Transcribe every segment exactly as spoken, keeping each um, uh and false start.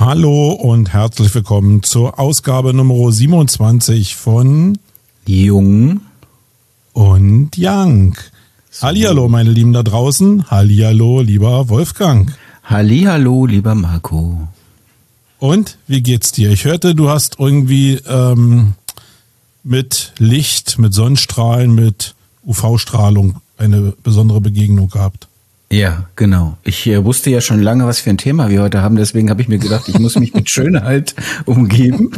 Hallo und herzlich willkommen zur Ausgabe Nummer siebenundzwanzig von Jung und Young. So. Hallihallo, meine Lieben da draußen. Hallihallo, lieber Wolfgang. Hallihallo, lieber Marco. Und, wie geht's dir? Ich hörte, du hast irgendwie ähm, mit Licht, mit Sonnenstrahlen, mit U V-Strahlung eine besondere Begegnung gehabt. Ja, genau. Ich äh, wusste ja schon lange, was für ein Thema wir heute haben. Deswegen habe ich mir gedacht, ich muss mich mit Schönheit umgeben.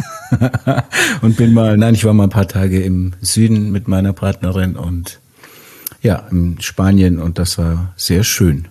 Und bin mal, nein, ich war mal ein paar Tage im Süden mit meiner Partnerin und ja, in Spanien und das war sehr schön.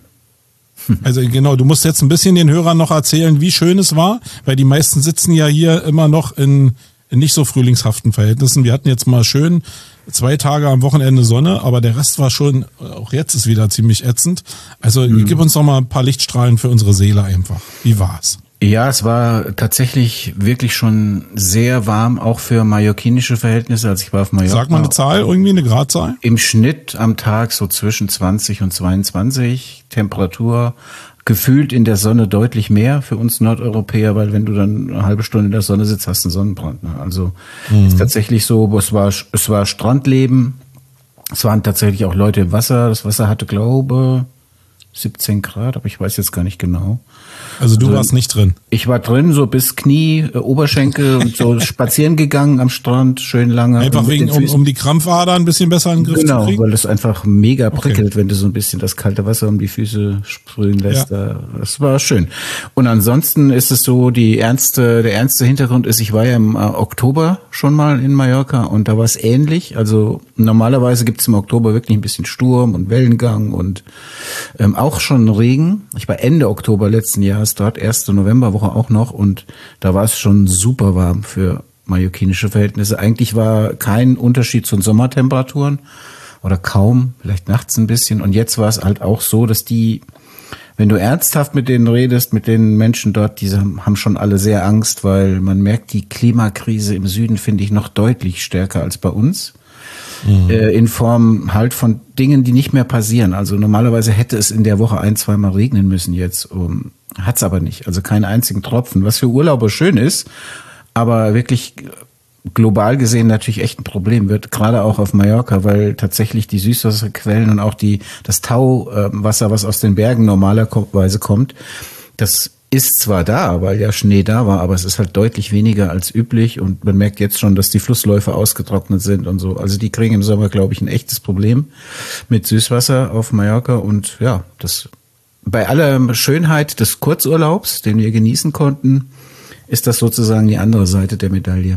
Also genau, du musst jetzt ein bisschen den Hörern noch erzählen, wie schön es war, weil die meisten sitzen ja hier immer noch in, in nicht so frühlingshaften Verhältnissen. Wir hatten jetzt mal schön zwei Tage am Wochenende Sonne, aber der Rest war schon, auch jetzt ist wieder ziemlich ätzend. Also mhm. gib uns noch mal ein paar Lichtstrahlen für unsere Seele einfach. Wie war's? Ja, es war tatsächlich wirklich schon sehr warm, auch für mallorquinische Verhältnisse. Also ich war auf Mallorca. Sag mal eine Zahl, irgendwie eine Gradzahl? Im Schnitt am Tag so zwischen zwanzig und zweiundzwanzig. Temperatur gefühlt in der Sonne deutlich mehr für uns Nordeuropäer, weil wenn du dann eine halbe Stunde in der Sonne sitzt, hast du einen Sonnenbrand. Ne? Also mhm. ist tatsächlich so, es war, es war Strandleben. Es waren tatsächlich auch Leute im Wasser. Das Wasser hatte, glaube siebzehn Grad, aber ich weiß jetzt gar nicht genau. Also du also, warst nicht drin? Ich war drin, so bis Knie, äh, Oberschenkel und so spazieren gegangen am Strand, schön lange. Einfach wegen, um, um die Krampfader ein bisschen besser in den Griff genau, zu kriegen? Genau, weil es einfach mega prickelt, okay. wenn du so ein bisschen das kalte Wasser um die Füße sprühen lässt. Ja. Das war schön. Und ansonsten ist es so, die ernste, der ernste Hintergrund ist, ich war ja im äh, Oktober schon mal in Mallorca und da war es ähnlich. Also normalerweise gibt es im Oktober wirklich ein bisschen Sturm und Wellengang und ähm, auch schon Regen. Ich war Ende Oktober letzten Jahres dort, erste Novemberwoche auch noch und da war es schon super warm für mallorquinische Verhältnisse. Eigentlich war kein Unterschied zu den Sommertemperaturen oder kaum, vielleicht nachts ein bisschen und jetzt war es halt auch so, dass die, wenn du ernsthaft mit denen redest, mit den Menschen dort, die haben schon alle sehr Angst, weil man merkt, die Klimakrise im Süden finde ich noch deutlich stärker als bei uns. Mhm. In Form halt von Dingen, die nicht mehr passieren. Also normalerweise hätte es in der Woche ein, zweimal regnen müssen jetzt. Um, hat's aber nicht. Also keinen einzigen Tropfen. Was für Urlauber schön ist, aber wirklich global gesehen natürlich echt ein Problem wird. Gerade auch auf Mallorca, weil tatsächlich die Süßwasserquellen und auch die das Tauwasser, was aus den Bergen normalerweise kommt, das ist zwar da, weil ja Schnee da war, aber es ist halt deutlich weniger als üblich und man merkt jetzt schon, dass die Flussläufe ausgetrocknet sind und so. Also die kriegen im Sommer, glaube ich, ein echtes Problem mit Süßwasser auf Mallorca und ja, das bei aller Schönheit des Kurzurlaubs, den wir genießen konnten, ist das sozusagen die andere Seite der Medaille.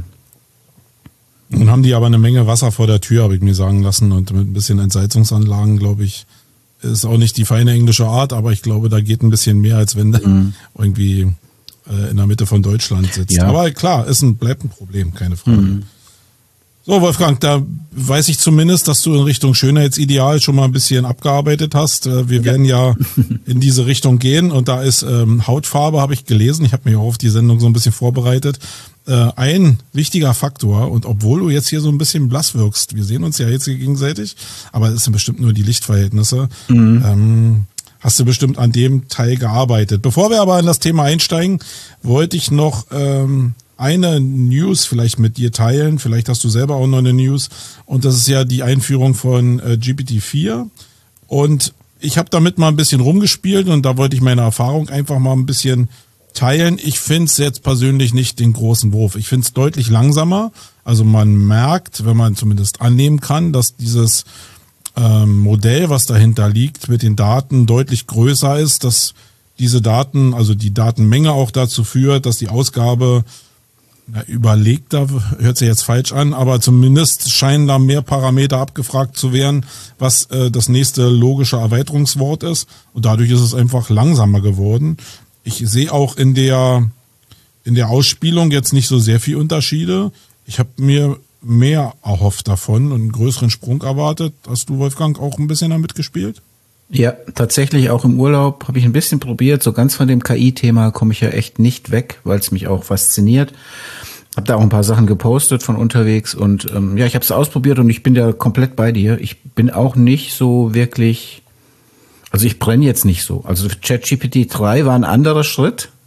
Nun haben die aber eine Menge Wasser vor der Tür, habe ich mir sagen lassen und mit ein bisschen Entsalzungsanlagen, glaube ich, ist auch nicht die feine englische Art, aber ich glaube, da geht ein bisschen mehr, als wenn du mhm. irgendwie äh, in der Mitte von Deutschland sitzt. Ja. Aber klar, ist ein, bleibt ein Problem, keine Frage. Mhm. So, Wolfgang, da weiß ich zumindest, dass du in Richtung Schönheitsideal schon mal ein bisschen abgearbeitet hast. Wir ja. werden ja in diese Richtung gehen und da ist ähm, Hautfarbe, habe ich gelesen. Ich habe mich auch auf die Sendung so ein bisschen vorbereitet. Äh, ein wichtiger Faktor und obwohl du jetzt hier so ein bisschen blass wirkst, wir sehen uns ja jetzt hier gegenseitig, aber es sind bestimmt nur die Lichtverhältnisse, mhm. ähm, hast du bestimmt an dem Teil gearbeitet. Bevor wir aber in das Thema einsteigen, wollte ich noch ähm, eine News vielleicht mit dir teilen. Vielleicht hast du selber auch noch eine News. Und das ist ja die Einführung von äh, G P T vier. Und ich habe damit mal ein bisschen rumgespielt und da wollte ich meine Erfahrung einfach mal ein bisschen teilen. Ich finde es jetzt persönlich nicht den großen Wurf. Ich finde es deutlich langsamer. Also man merkt, wenn man zumindest annehmen kann, dass dieses ähm, Modell, was dahinter liegt, mit den Daten deutlich größer ist, dass diese Daten, also die Datenmenge auch dazu führt, dass die Ausgabe na, überlegter, hört sich jetzt falsch an, aber zumindest scheinen da mehr Parameter abgefragt zu werden, was äh, das nächste logische Erweiterungswort ist. Und dadurch ist es einfach langsamer geworden. Ich sehe auch in der in der Ausspielung jetzt nicht so sehr viel Unterschiede. Ich habe mir mehr erhofft davon und einen größeren Sprung erwartet. Hast du, Wolfgang, auch ein bisschen damit gespielt? Ja, tatsächlich auch im Urlaub habe ich ein bisschen probiert. So ganz von dem K I-Thema komme ich ja echt nicht weg, weil es mich auch fasziniert. Habe da auch ein paar Sachen gepostet von unterwegs und ähm, ja, ich habe es ausprobiert und ich bin da komplett bei dir. Ich bin auch nicht so wirklich, also ich brenne jetzt nicht so. Also ChatGPT drei war ein anderer Schritt.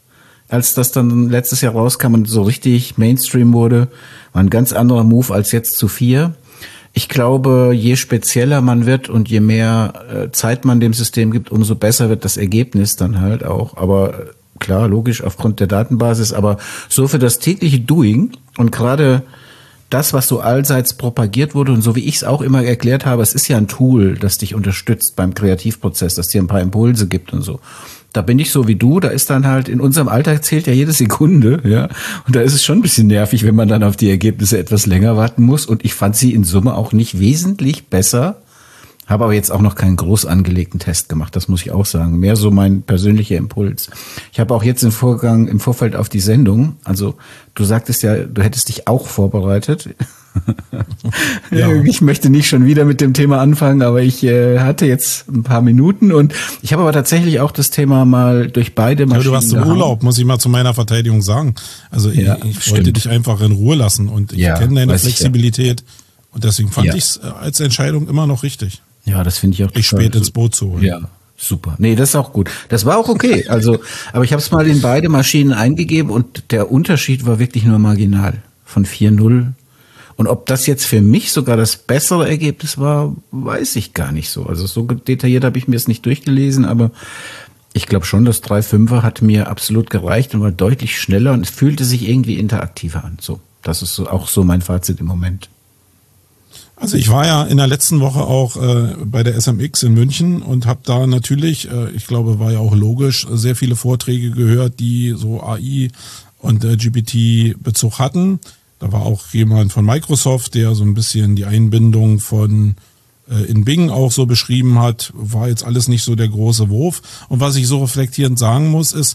als das dann letztes Jahr rauskam und so richtig Mainstream wurde. War ein ganz anderer Move als jetzt zu vier. Ich glaube, je spezieller man wird und je mehr äh, Zeit man dem System gibt, umso besser wird das Ergebnis dann halt auch. Aber äh, klar, logisch, aufgrund der Datenbasis. Aber so für das tägliche Doing und gerade das, was so allseits propagiert wurde und so wie ich es auch immer erklärt habe, es ist ja ein Tool, das dich unterstützt beim Kreativprozess, das dir ein paar Impulse gibt und so. Da bin ich so wie du, da ist dann halt, in unserem Alltag zählt ja jede Sekunde, ja. Und da ist es schon ein bisschen nervig, wenn man dann auf die Ergebnisse etwas länger warten muss. Und ich fand sie in Summe auch nicht wesentlich besser, habe aber jetzt auch noch keinen groß angelegten Test gemacht, das muss ich auch sagen. Mehr so mein persönlicher Impuls. Ich habe auch jetzt im Vorgang, im Vorfeld auf die Sendung, also du sagtest ja, du hättest dich auch vorbereitet. Ja. Ich möchte nicht schon wieder mit dem Thema anfangen, aber ich äh, hatte jetzt ein paar Minuten und ich habe aber tatsächlich auch das Thema mal durch beide Maschinen. Ja, du warst im Urlaub, muss ich mal zu meiner Verteidigung sagen. Also ja, ich, ich wollte dich einfach in Ruhe lassen und ich ja, kenne deine Flexibilität ich, ja. und deswegen fand ja. ich es als Entscheidung immer noch richtig. Ja, das finde ich auch. Dich spät ins Boot zu holen. Ja. Super. Nee, das ist auch gut. Das war auch okay. Also, aber ich habe es mal in beide Maschinen eingegeben und der Unterschied war wirklich nur marginal von vier null. Und ob das jetzt für mich sogar das bessere Ergebnis war, weiß ich gar nicht so. Also so detailliert habe ich mir es nicht durchgelesen, aber ich glaube schon, das drei Fünfer hat mir absolut gereicht und war deutlich schneller und es fühlte sich irgendwie interaktiver an. So, das ist so, auch so mein Fazit im Moment. Also ich war ja in der letzten Woche auch äh, bei der S M X in München und habe da natürlich, äh, ich glaube, war ja auch logisch, sehr viele Vorträge gehört, die so A I und äh, G P T-Bezug hatten. Da war auch jemand von Microsoft, der so ein bisschen die Einbindung von äh, in Bing auch so beschrieben hat. War jetzt alles nicht so der große Wurf. Und was ich so reflektierend sagen muss, ist,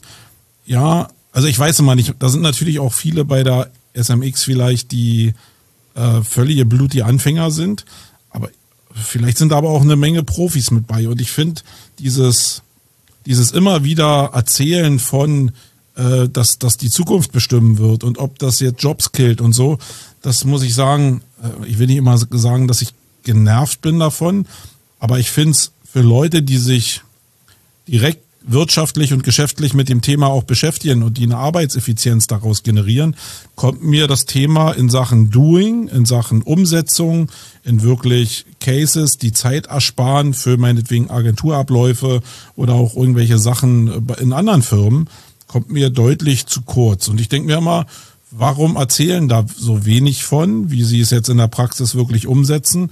ja, also ich weiß immer nicht, da sind natürlich auch viele bei der S M X vielleicht, die äh, völlige blutige Anfänger sind. Aber vielleicht sind da aber auch eine Menge Profis mit bei. Und ich finde dieses, dieses immer wieder Erzählen von dass, dass die Zukunft bestimmen wird und ob das jetzt Jobs killt und so, das muss ich sagen, ich will nicht immer sagen, dass ich genervt bin davon, aber ich finde es für Leute, die sich direkt wirtschaftlich und geschäftlich mit dem Thema auch beschäftigen und die eine Arbeitseffizienz daraus generieren, kommt mir das Thema in Sachen Doing, in Sachen Umsetzung, in wirklich Cases, die Zeit ersparen für meinetwegen Agenturabläufe oder auch irgendwelche Sachen in anderen Firmen, kommt mir deutlich zu kurz. Und ich denke mir immer, warum erzählen da so wenig von, wie sie es jetzt in der Praxis wirklich umsetzen?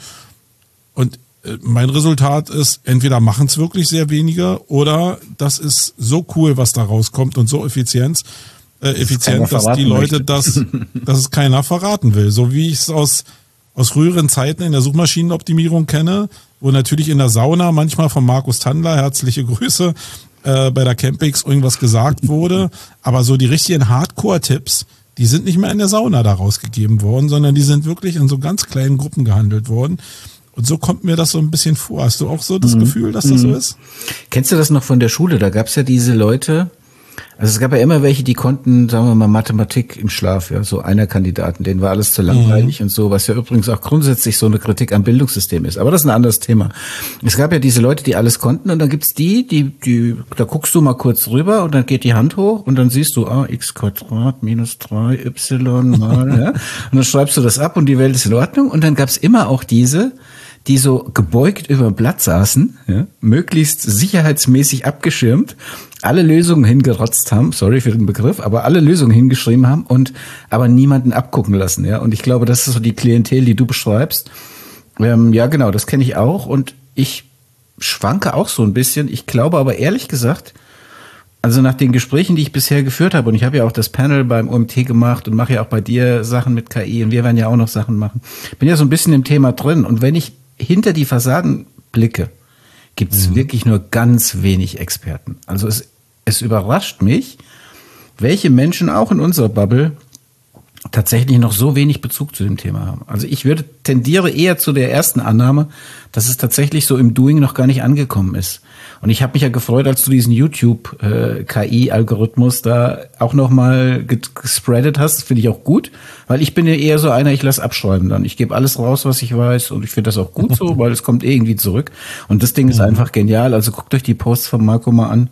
Und mein Resultat ist, entweder machen es wirklich sehr wenige oder das ist so cool, was da rauskommt und so effizient, äh, effizient, dass die Leute möchte. das, dass es keiner verraten will. So wie ich es aus, aus früheren Zeiten in der Suchmaschinenoptimierung kenne, wo natürlich in der Sauna manchmal von Markus Tandler, herzliche Grüße, bei der Campix irgendwas gesagt wurde, aber so die richtigen Hardcore-Tipps, die sind nicht mehr in der Sauna da rausgegeben worden, sondern die sind wirklich in so ganz kleinen Gruppen gehandelt worden. Und so kommt mir das so ein bisschen vor. Hast du auch so das mhm. Gefühl, dass das mhm. so ist? Kennst du das noch von der Schule? Da gab es ja diese Leute, also es gab ja immer welche, die konnten, sagen wir mal, Mathematik im Schlaf, ja, so einer Kandidaten, denen war alles zu langweilig mhm. und so, was ja übrigens auch grundsätzlich so eine Kritik am Bildungssystem ist. Aber das ist ein anderes Thema. Es gab ja diese Leute, die alles konnten und dann gibt's die, die, die, da guckst du mal kurz rüber und dann geht die Hand hoch und dann siehst du, ah, x Quadrat minus drei y mal, ja, und dann schreibst du das ab und die Welt ist in Ordnung und dann gab's immer auch diese, die so gebeugt über dem Blatt saßen, ja, möglichst sicherheitsmäßig abgeschirmt, alle Lösungen hingerotzt haben, sorry für den Begriff, aber alle Lösungen hingeschrieben haben und aber niemanden abgucken lassen, ja. Und ich glaube, das ist so die Klientel, die du beschreibst. Ähm, ja, genau, das kenne ich auch und ich schwanke auch so ein bisschen. Ich glaube aber ehrlich gesagt, also nach den Gesprächen, die ich bisher geführt habe, und ich habe ja auch das Panel beim O M T gemacht und mache ja auch bei dir Sachen mit K I und wir werden ja auch noch Sachen machen. Bin ja so ein bisschen im Thema drin und wenn ich hinter die Fassaden blicke, gibt es mhm. wirklich nur ganz wenig Experten. Also es, es überrascht mich, welche Menschen auch in unserer Bubble tatsächlich noch so wenig Bezug zu dem Thema haben. Also ich würde tendiere eher zu der ersten Annahme, dass es tatsächlich so im Doing noch gar nicht angekommen ist. Und ich habe mich ja gefreut, als du diesen YouTube-K I-Algorithmus da auch nochmal gespreadet hast. Das finde ich auch gut, weil ich bin ja eher so einer, ich lasse abschreiben dann. Ich gebe alles raus, was ich weiß und ich finde das auch gut so, weil es kommt irgendwie zurück. Und das Ding ist einfach genial. Also guckt euch die Posts von Marco mal an.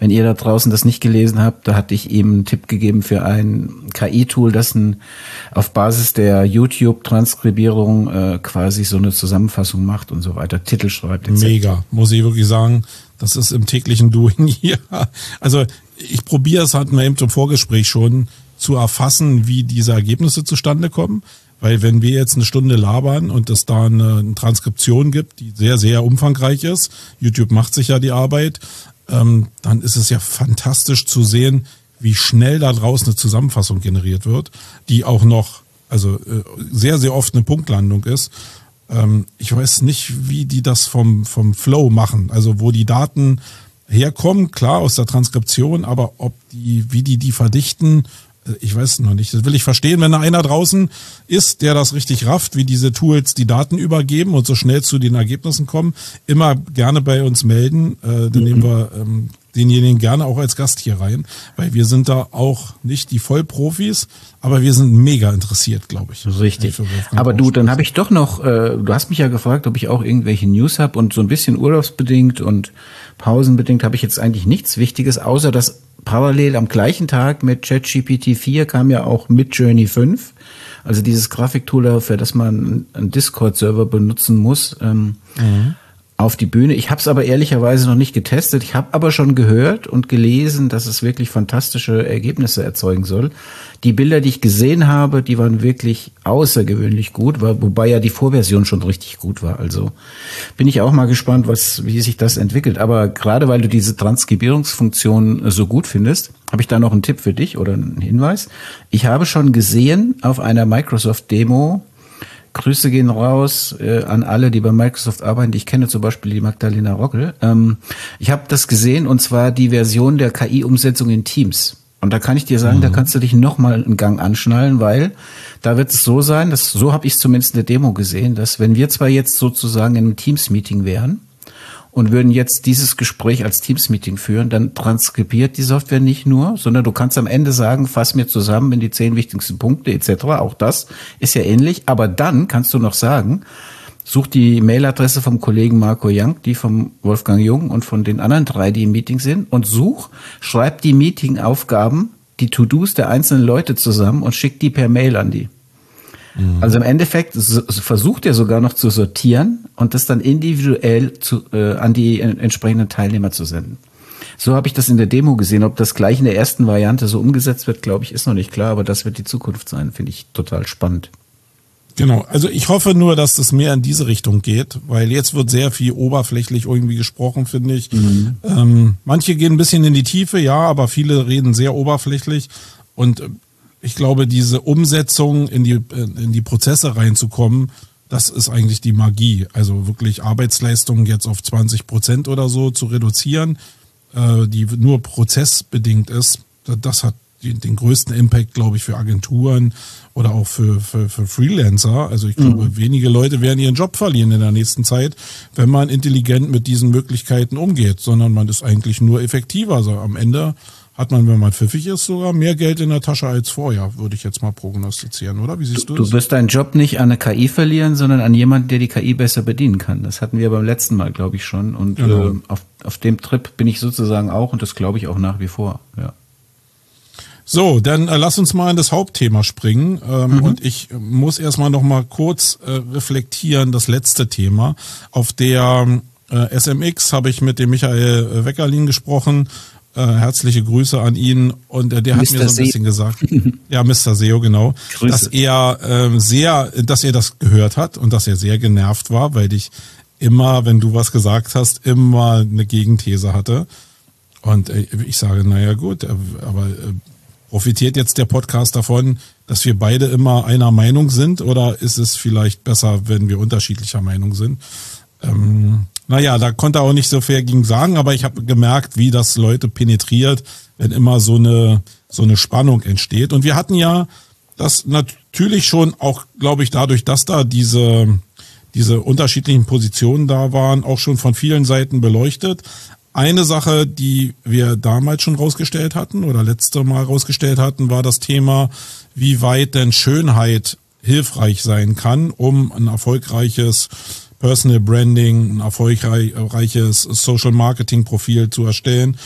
Wenn ihr da draußen das nicht gelesen habt, da hatte ich ihm einen Tipp gegeben für ein K I-Tool, das ein, auf Basis der YouTube-Transkribierung äh, quasi so eine Zusammenfassung macht und so weiter, Titel schreibt. et cetera. Mega, muss ich wirklich sagen. Das ist im täglichen Doing hier. Also ich probiere es, hatten wir eben zum Vorgespräch schon, zu erfassen, wie diese Ergebnisse zustande kommen. Weil wenn wir jetzt eine Stunde labern und es da eine, eine Transkription gibt, die sehr, sehr umfangreich ist, YouTube macht sich ja die Arbeit, ähm, dann ist es ja fantastisch zu sehen, wie schnell da draußen eine Zusammenfassung generiert wird, die auch noch, also äh, sehr, sehr oft eine Punktlandung ist. Ähm, ich weiß nicht, wie die das vom, vom Flow machen, also wo die Daten herkommen, klar aus der Transkription, aber ob die, wie die die verdichten, ich weiß noch nicht. Das will ich verstehen, wenn da einer draußen ist, der das richtig rafft, wie diese Tools die Daten übergeben und so schnell zu den Ergebnissen kommen. Immer gerne bei uns melden. Äh, dann mhm. nehmen wir ähm, denjenigen gerne auch als Gast hier rein, weil wir sind da auch nicht die Vollprofis, aber wir sind mega interessiert, glaube ich. Richtig. Aber du, dann habe ich doch noch, äh, du hast mich ja gefragt, ob ich auch irgendwelche News habe und so ein bisschen urlaubsbedingt und pausenbedingt habe ich jetzt eigentlich nichts Wichtiges, außer dass parallel am gleichen Tag mit ChatGPT vier kam ja auch Midjourney fünf, also dieses Grafiktool, für das man einen Discord-Server benutzen muss, ähm, mhm. auf die Bühne. Ich habe es aber ehrlicherweise noch nicht getestet. Ich habe aber schon gehört und gelesen, dass es wirklich fantastische Ergebnisse erzeugen soll. Die Bilder, die ich gesehen habe, die waren wirklich außergewöhnlich gut, wobei ja die Vorversion schon richtig gut war. Also bin ich auch mal gespannt, was, wie sich das entwickelt. Aber gerade weil du diese Transkribierungsfunktion so gut findest, habe ich da noch einen Tipp für dich oder einen Hinweis. Ich habe schon gesehen auf einer Microsoft-Demo, Grüße gehen raus äh, an alle, die bei Microsoft arbeiten. Ich kenne zum Beispiel die Magdalena Rockel. Ähm, ich habe das gesehen, und zwar die Version der K I-Umsetzung in Teams. Und da kann ich dir sagen, mhm. da kannst du dich nochmal einen Gang anschnallen, weil da wird es so sein, dass, so habe ich es zumindest in der Demo gesehen, dass wenn wir zwar jetzt sozusagen in einem Teams-Meeting wären und würden jetzt dieses Gespräch als Teams-Meeting führen, dann transkribiert die Software nicht nur, sondern du kannst am Ende sagen, fass mir zusammen in die zehn wichtigsten Punkte et cetera. Auch das ist ja ähnlich. Aber dann kannst du noch sagen, such die Mailadresse vom Kollegen Marco Young, die vom Wolfgang Jung und von den anderen drei, die im Meeting sind, und such, schreib die Meeting-Aufgaben, die To-Dos der einzelnen Leute zusammen und schick die per Mail an die. Also im Endeffekt versucht er sogar noch zu sortieren und das dann individuell zu, äh, an die entsprechenden Teilnehmer zu senden. So habe ich das in der Demo gesehen. Ob das gleich in der ersten Variante so umgesetzt wird, glaube ich, ist noch nicht klar, aber das wird die Zukunft sein, finde ich total spannend. Genau, also ich hoffe nur, dass das mehr in diese Richtung geht, weil jetzt wird sehr viel oberflächlich irgendwie gesprochen, finde ich. Mhm. Ähm, manche gehen ein bisschen in die Tiefe, ja, aber viele reden sehr oberflächlich und ich glaube, diese Umsetzung in die, in die Prozesse reinzukommen, das ist eigentlich die Magie. Also wirklich Arbeitsleistungen jetzt auf zwanzig Prozent oder so zu reduzieren, äh, die nur prozessbedingt ist, das hat die, den größten Impact, glaube ich, für Agenturen oder auch für, für, für Freelancer. Also ich glaube, mhm. wenige Leute werden ihren Job verlieren in der nächsten Zeit, wenn man intelligent mit diesen Möglichkeiten umgeht, sondern man ist eigentlich nur effektiver. Also am Ende hat man, wenn man pfiffig ist, sogar mehr Geld in der Tasche als vorher, würde ich jetzt mal prognostizieren, oder? Wie siehst du, du das? Du wirst deinen Job nicht an eine K I verlieren, sondern an jemanden, der die K I besser bedienen kann. Das hatten wir beim letzten Mal, glaube ich, schon. Und genau. äh, auf, auf dem Trip bin ich sozusagen auch, und das glaube ich auch nach wie vor. Ja. So, dann äh, lass uns mal in das Hauptthema springen. Ähm, mhm. Und ich muss erstmal noch mal kurz äh, reflektieren, das letzte Thema. Auf der äh, S M X habe ich mit dem Michael Weckerlin gesprochen. Äh, herzliche Grüße an ihn, und äh, der hat Mister mir so ein bisschen gesagt, ja, Mister S E O, genau, Grüße. dass er äh, sehr, dass er das gehört hat und dass er sehr genervt war, weil ich immer, wenn du was gesagt hast, immer eine Gegenthese hatte. Und äh, ich sage, naja gut, äh, aber äh, profitiert jetzt der Podcast davon, dass wir beide immer einer Meinung sind, oder ist es vielleicht besser, wenn wir unterschiedlicher Meinung sind? Ähm, Naja, da konnte er auch nicht so fair gegen sagen, aber ich habe gemerkt, wie das Leute penetriert, wenn immer so eine so eine Spannung entsteht. Und wir hatten ja das natürlich schon auch, glaube ich, dadurch, dass da diese diese unterschiedlichen Positionen da waren, auch schon von vielen Seiten beleuchtet. Eine Sache, die wir damals schon rausgestellt hatten oder letzte Mal rausgestellt hatten, war das Thema, wie weit denn Schönheit hilfreich sein kann, um ein erfolgreiches Personal Branding, ein erfolgreiches Social Marketing Profil zu erstellen.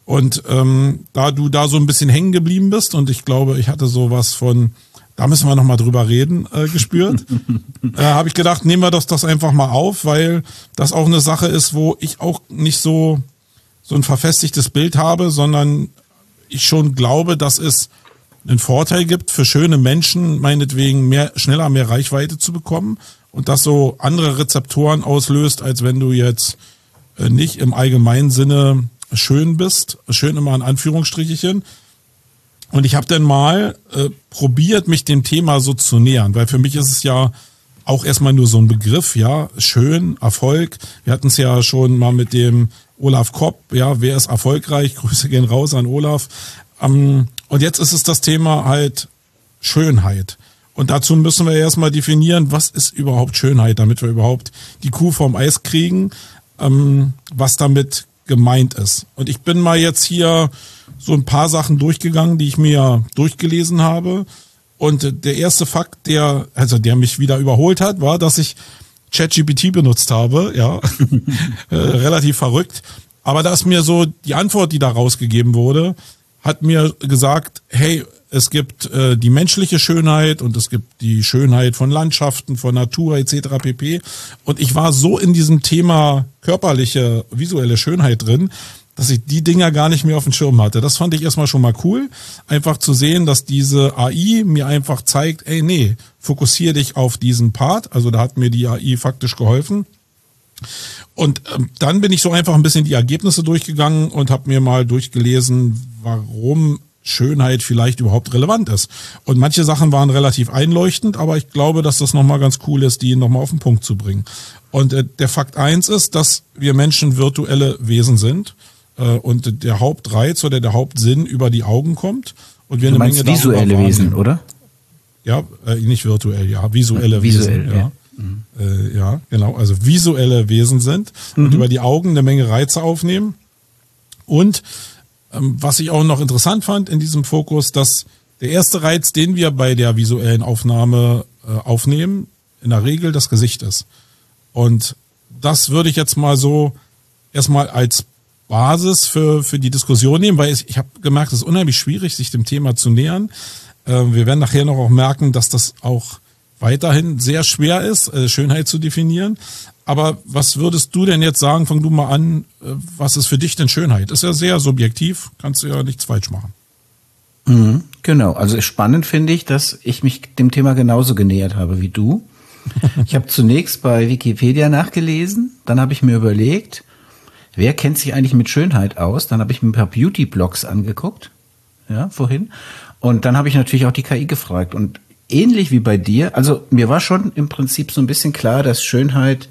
Und ähm, da du da so ein bisschen hängen geblieben bist und ich glaube, ich hatte sowas von, da müssen wir nochmal drüber reden, äh, gespürt, äh, habe ich gedacht, nehmen wir das, das einfach mal auf, weil das auch eine Sache ist, wo ich auch nicht so, so ein verfestigtes Bild habe, sondern ich schon glaube, dass es einen Vorteil gibt für schöne Menschen, meinetwegen mehr, schneller mehr Reichweite zu bekommen und das so andere Rezeptoren auslöst, als wenn du jetzt äh, nicht im allgemeinen Sinne schön bist, schön immer in Anführungsstrichen. Und ich habe dann mal äh, probiert, mich dem Thema so zu nähern, weil für mich ist es ja auch erstmal nur so ein Begriff, ja, schön, Erfolg. Wir hatten es ja schon mal mit dem Olaf Kopp, ja, wer ist erfolgreich? Grüße gehen raus an Olaf. Ähm, und jetzt ist es das Thema halt Schönheit. Und dazu müssen wir erstmal definieren, was ist überhaupt Schönheit, damit wir überhaupt die Kuh vom Eis kriegen, ähm, was damit gemeint ist. Und ich bin mal jetzt hier so ein paar Sachen durchgegangen, die ich mir durchgelesen habe. Und der erste Fakt, der, also der mich wieder überholt hat, war, dass ich ChatGPT benutzt habe, ja, äh, relativ verrückt. Aber da ist mir so die Antwort, die da rausgegeben wurde, hat mir gesagt, hey, es gibt äh, die menschliche Schönheit und es gibt die Schönheit von Landschaften, von Natur et cetera pp. Und ich war so in diesem Thema körperliche, visuelle Schönheit drin, dass ich die Dinger gar nicht mehr auf dem Schirm hatte. Das fand ich erstmal schon mal cool, einfach zu sehen, dass diese A I mir einfach zeigt, ey, nee, fokussiere dich auf diesen Part. Also da hat mir die A I faktisch geholfen. Und ähm, dann bin ich so einfach ein bisschen die Ergebnisse durchgegangen und habe mir mal durchgelesen, warum Schönheit vielleicht überhaupt relevant ist. Und manche Sachen waren relativ einleuchtend, aber ich glaube, dass das nochmal ganz cool ist, die nochmal auf den Punkt zu bringen. Und äh, der Fakt eins ist, dass wir Menschen virtuelle Wesen sind äh, und der Hauptreiz oder der Hauptsinn über die Augen kommt. Und wir du eine meinst Menge visuelle Wesen, oder? Ja, äh, nicht virtuell, ja, visuelle ja, visuell, Wesen. Ja. Ja. Mhm. Äh, ja, genau, also visuelle Wesen sind und mhm. über die Augen eine Menge Reize aufnehmen. Und ähm, was ich auch noch interessant fand in diesem Fokus, dass der erste Reiz, den wir bei der visuellen Aufnahme äh, aufnehmen, in der Regel das Gesicht ist. Und das würde ich jetzt mal so erstmal als Basis für, für die Diskussion nehmen, weil ich, ich habe gemerkt, es ist unheimlich schwierig, sich dem Thema zu nähern. Äh, wir werden nachher noch auch merken, dass das auch weiterhin sehr schwer ist, äh, Schönheit zu definieren. Aber was würdest du denn jetzt sagen, fang du mal an, äh, was ist für dich denn Schönheit? Ist ja sehr subjektiv, kannst du ja nichts falsch machen. Mhm, genau, also spannend finde ich, dass ich mich dem Thema genauso genähert habe wie du. Ich habe zunächst bei Wikipedia nachgelesen, dann habe ich mir überlegt, wer kennt sich eigentlich mit Schönheit aus? Dann habe ich mir ein paar Beauty-Blogs angeguckt, ja, vorhin. Und dann habe ich natürlich auch die K I gefragt. Und ähnlich wie bei dir, also mir war schon im Prinzip so ein bisschen klar, dass Schönheit,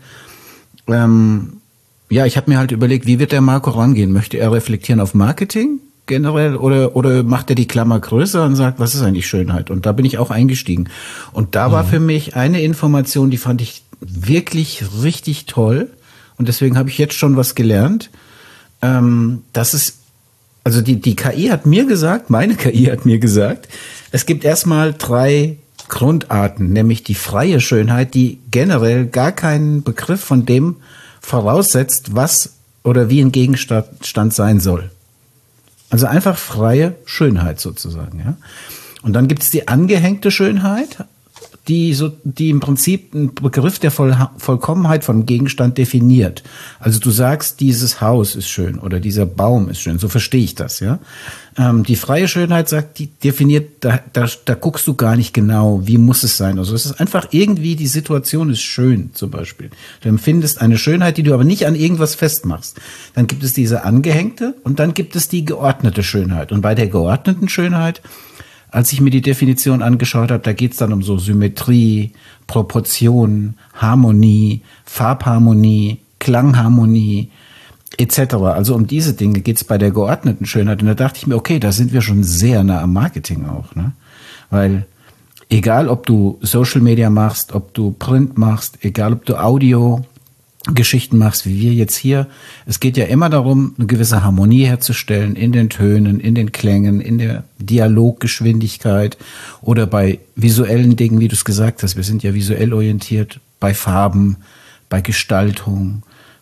ähm, ja, ich habe mir halt überlegt, wie wird der Marco rangehen? Möchte er reflektieren auf Marketing generell oder oder macht er die Klammer größer und sagt, was ist eigentlich Schönheit? Und da bin ich auch eingestiegen. Und da war für mich eine Information, die fand ich wirklich richtig toll. Und deswegen habe ich jetzt schon was gelernt. Ähm, das ist, also die, die K I hat mir gesagt, meine K I hat mir gesagt, es gibt erstmal drei Grundarten, nämlich die freie Schönheit, die generell gar keinen Begriff von dem voraussetzt, was oder wie ein Gegenstand sein soll. Also einfach freie Schönheit sozusagen, ja. Und dann gibt es die angehängte Schönheit, die so, die im Prinzip einen Begriff der Voll, Vollkommenheit vom Gegenstand definiert. Also du sagst, dieses Haus ist schön oder dieser Baum ist schön, so verstehe ich das, ja. Ähm, die freie Schönheit sagt, die definiert, da, da, da guckst du gar nicht genau, wie muss es sein. Also es ist einfach irgendwie, die Situation ist schön, zum Beispiel. Du empfindest eine Schönheit, die du aber nicht an irgendwas festmachst. Dann gibt es diese angehängte und dann gibt es die geordnete Schönheit. Und bei der geordneten Schönheit, als ich mir die Definition angeschaut habe, da geht es dann um so Symmetrie, Proportion, Harmonie, Farbharmonie, Klangharmonie et cetera. Also um diese Dinge geht es bei der geordneten Schönheit. Und da dachte ich mir, okay, da sind wir schon sehr nah am Marketing auch, ne? Weil egal, ob du Social Media machst, ob du Print machst, egal, ob du Audio Geschichten machst, wie wir jetzt hier. Es geht ja immer darum, eine gewisse Harmonie herzustellen in den Tönen, in den Klängen, in der Dialoggeschwindigkeit oder bei visuellen Dingen, wie du es gesagt hast. Wir sind ja visuell orientiert, bei Farben, bei Gestaltung,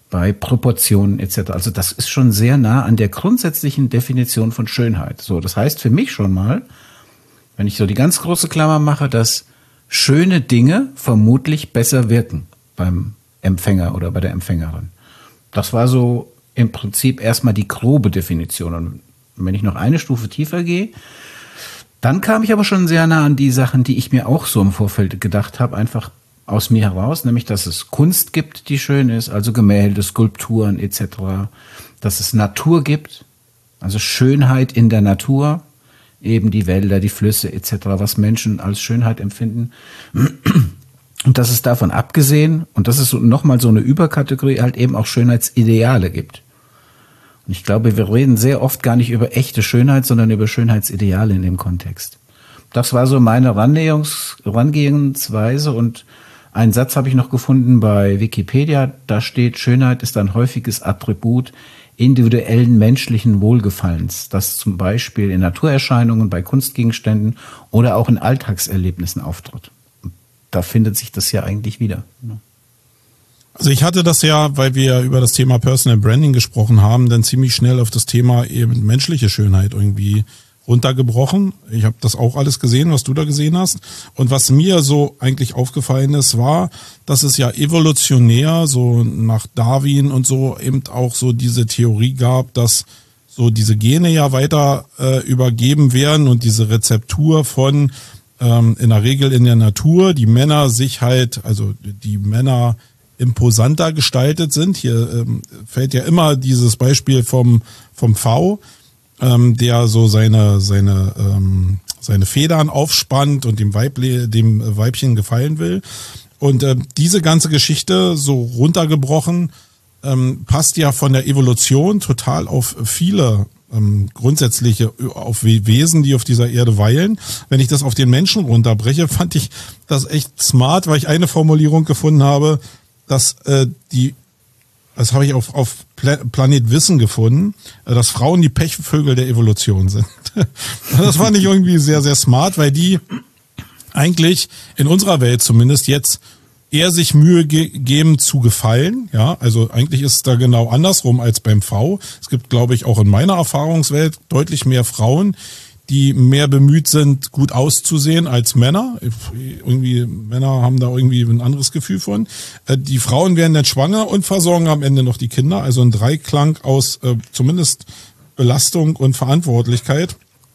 bei Proportionen et cetera. Also das ist schon sehr nah an der grundsätzlichen Definition von Schönheit. So, das heißt für mich schon mal, wenn ich so die ganz große Klammer mache, dass schöne Dinge vermutlich besser wirken beim Empfänger oder bei der Empfängerin. Das war so im Prinzip erstmal die grobe Definition. Und wenn ich noch eine Stufe tiefer gehe, dann kam ich aber schon sehr nah an die Sachen, die ich mir auch so im Vorfeld gedacht habe, einfach aus mir heraus, nämlich, dass es Kunst gibt, die schön ist, also Gemälde, Skulpturen et cetera, dass es Natur gibt, also Schönheit in der Natur, eben die Wälder, die Flüsse et cetera, was Menschen als Schönheit empfinden. Und dass es davon abgesehen, und das ist nochmal so eine Überkategorie, halt eben auch Schönheitsideale gibt. Und ich glaube, wir reden sehr oft gar nicht über echte Schönheit, sondern über Schönheitsideale in dem Kontext. Das war so meine Rangehungs- Herangehensweise, und einen Satz habe ich noch gefunden bei Wikipedia, da steht, Schönheit ist ein häufiges Attribut individuellen menschlichen Wohlgefallens, das zum Beispiel in Naturerscheinungen, bei Kunstgegenständen oder auch in Alltagserlebnissen auftritt. Da findet sich das ja eigentlich wieder. Also ich hatte das ja, weil wir über das Thema Personal Branding gesprochen haben, dann ziemlich schnell auf das Thema eben menschliche Schönheit irgendwie runtergebrochen. Ich habe das auch alles gesehen, was du da gesehen hast. Und was mir so eigentlich aufgefallen ist, war, dass es ja evolutionär, so nach Darwin und so, eben auch so diese Theorie gab, dass so diese Gene ja weiter äh, übergeben werden und diese Rezeptur von ähm, in der Regel in der Natur, die Männer sich halt, also die Männer imposanter gestaltet sind. Hier ähm, fällt ja immer dieses Beispiel vom vom V, ähm, der so seine seine ähm, seine Federn aufspannt und dem Weible, dem Weibchen gefallen will. Und äh, diese ganze Geschichte so runtergebrochen ähm, passt ja von der Evolution total auf viele ähm, grundsätzliche auf Wesen, die auf dieser Erde weilen. Wenn ich das auf den Menschen runterbreche, fand ich das echt smart, weil ich eine Formulierung gefunden habe, dass äh, die, das habe ich auf, auf Planet Wissen gefunden, äh, dass Frauen die Pechvögel der Evolution sind. Das fand ich irgendwie sehr, sehr smart, weil die eigentlich in unserer Welt zumindest jetzt eher sich Mühe ge- geben zu gefallen. Ja, also eigentlich ist es da genau andersrum als beim V. Es gibt, glaube ich, auch in meiner Erfahrungswelt deutlich mehr Frauen, die mehr bemüht sind, gut auszusehen als Männer. Irgendwie, Männer haben da irgendwie ein anderes Gefühl von. Die Frauen werden dann schwanger und versorgen am Ende noch die Kinder. Also ein Dreiklang aus äh, zumindest Belastung und Verantwortlichkeit.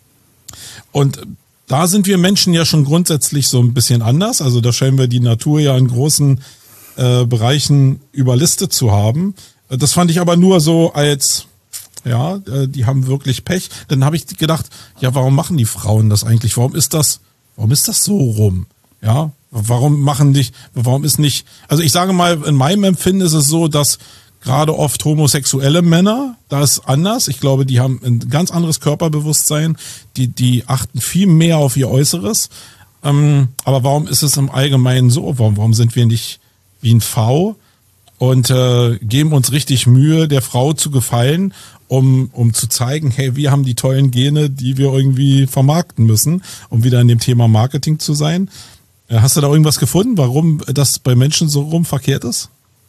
Und da sind wir Menschen ja schon grundsätzlich so ein bisschen anders. Also da scheinen wir die Natur ja in großen äh, Bereichen überlistet zu haben. Das fand ich aber nur so als... Ja, die haben wirklich Pech. Dann habe ich gedacht, ja, warum machen die Frauen das eigentlich? Warum ist das, warum ist das so rum? Ja, warum machen die, warum ist nicht, also ich sage mal, in meinem Empfinden ist es so, dass gerade oft homosexuelle Männer, da ist anders. Ich glaube, die haben ein ganz anderes Körperbewusstsein. Die, die achten viel mehr auf ihr Äußeres. Ähm, aber warum ist es im Allgemeinen so? Warum, warum sind wir nicht wie ein V? Und äh, geben uns richtig Mühe, der Frau zu gefallen, um um zu zeigen, hey, wir haben die tollen Gene, die wir irgendwie vermarkten müssen, um wieder in dem Thema Marketing zu sein. Äh, hast du da irgendwas gefunden, warum das bei Menschen so rum verkehrt ist?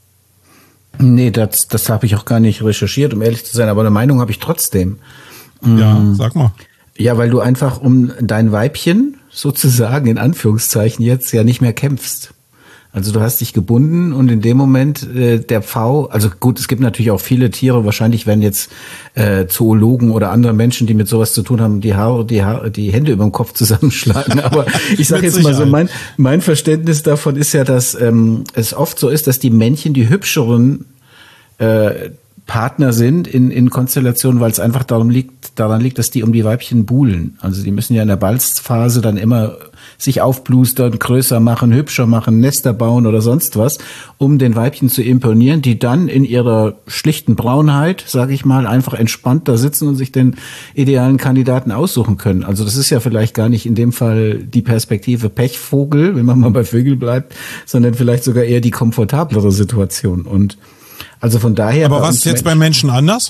Nee, das, das habe ich auch gar nicht recherchiert, um ehrlich zu sein, aber eine Meinung habe ich trotzdem. Ja, mhm. Sag mal. Ja, weil du einfach um dein Weibchen sozusagen in Anführungszeichen jetzt ja nicht mehr kämpfst. Also du hast dich gebunden und in dem Moment äh, der Pfau, also gut, es gibt natürlich auch viele Tiere, wahrscheinlich werden jetzt äh, Zoologen oder andere Menschen, die mit sowas zu tun haben, die Haare, die Haare, die Hände über dem Kopf zusammenschlagen. Aber ich sage jetzt mal so, mein mein Verständnis davon ist ja, dass ähm, es oft so ist, dass die Männchen die hübscheren äh, Partner sind in in Konstellationen, weil es einfach darum liegt, daran liegt, dass die um die Weibchen buhlen. Also die müssen ja in der Balzphase dann immer sich aufblustern, größer machen, hübscher machen, Nester bauen oder sonst was, um den Weibchen zu imponieren, die dann in ihrer schlichten Braunheit, sage ich mal, einfach entspannt da sitzen und sich den idealen Kandidaten aussuchen können. Also das ist ja vielleicht gar nicht in dem Fall die Perspektive Pechvogel, wenn man mal bei Vögel bleibt, sondern vielleicht sogar eher die komfortablere Situation. Und also von daher. Aber was ist jetzt bei Menschen anders?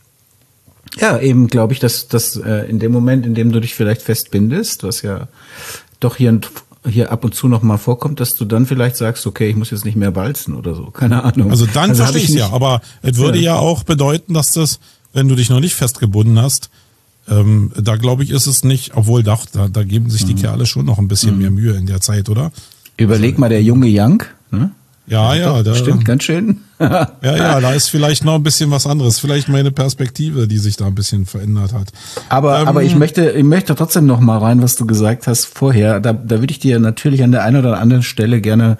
Ja, eben glaube ich, dass dass äh, in dem Moment, in dem du dich vielleicht festbindest, was ja doch hier ein hier ab und zu noch mal vorkommt, dass du dann vielleicht sagst, okay, ich muss jetzt nicht mehr walzen oder so, keine Ahnung. Also dann also verstehe ich es ja, aber es würde ja. ja auch bedeuten, dass das, wenn du dich noch nicht festgebunden hast, ähm, da glaube ich, ist es nicht, obwohl doch, da, da geben sich die mhm. Kerle schon noch ein bisschen mhm. mehr Mühe in der Zeit, oder? Überleg also, mal, der junge Young, ne? Ja, also ja. Da, stimmt, ganz schön. ja, ja, da ist vielleicht noch ein bisschen was anderes. Vielleicht meine Perspektive, die sich da ein bisschen verändert hat. Aber, ähm, aber ich möchte, ich möchte trotzdem noch mal rein, was du gesagt hast vorher. Da, da würde ich dir natürlich an der einen oder anderen Stelle gerne,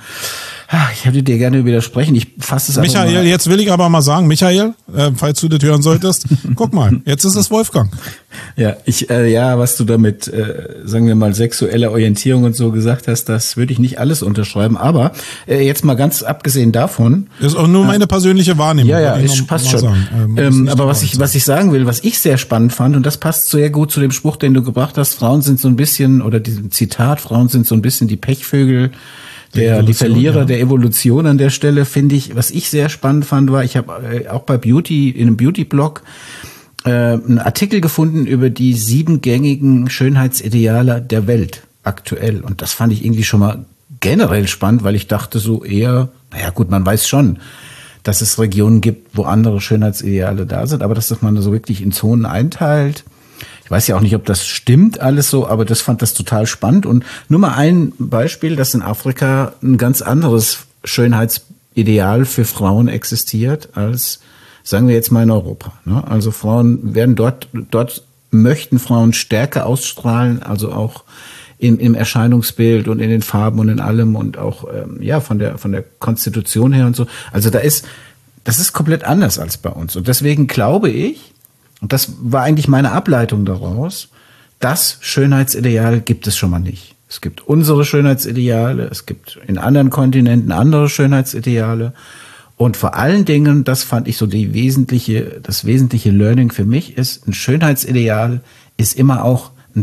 ich würde dir gerne widersprechen. Ich fasse es Michael, mal. Jetzt will ich aber mal sagen, Michael, äh, falls du das hören solltest, guck mal, jetzt ist es Wolfgang. Ja, ich, äh, ja, was du damit, äh, sagen wir mal, sexuelle Orientierung und so gesagt hast, das würde ich nicht alles unterschreiben. Aber äh, jetzt mal ganz abgesehen davon. Das ist auch nur meine persönliche Wahrnehmung. Ja, ja, es passt schon. Ähm, ähm, aber was ich, was ich sagen will, was ich sehr spannend fand, und das passt sehr gut zu dem Spruch, den du gebracht hast, Frauen sind so ein bisschen, oder diesem Zitat, Frauen sind so ein bisschen die Pechvögel, der, die Verlierer ja. der Evolution an der Stelle, finde ich, was ich sehr spannend fand, war, ich habe äh, auch bei Beauty, in einem Beauty-Blog, äh, einen Artikel gefunden über die sieben gängigen Schönheitsideale der Welt aktuell. Und das fand ich irgendwie schon mal generell spannend, weil ich dachte so eher, naja gut, man weiß schon, dass es Regionen gibt, wo andere Schönheitsideale da sind, aber dass das man so wirklich in Zonen einteilt. Ich weiß ja auch nicht, ob das stimmt alles so, aber das fand das total spannend. Und nur mal ein Beispiel, dass in Afrika ein ganz anderes Schönheitsideal für Frauen existiert als, sagen wir jetzt mal, in Europa. Also Frauen werden dort, dort möchten Frauen stärker ausstrahlen, also auch im, im Erscheinungsbild und in den Farben und in allem und auch ähm, ja von der von der Konstitution her und so. Also da ist, das ist komplett anders als bei uns. Und deswegen glaube ich, und das war eigentlich meine Ableitung daraus, das Schönheitsideal gibt es schon mal nicht. Es gibt unsere Schönheitsideale, es gibt in anderen Kontinenten andere Schönheitsideale. Und vor allen Dingen, das fand ich so die wesentliche, das wesentliche Learning für mich ist, ein Schönheitsideal ist immer auch ein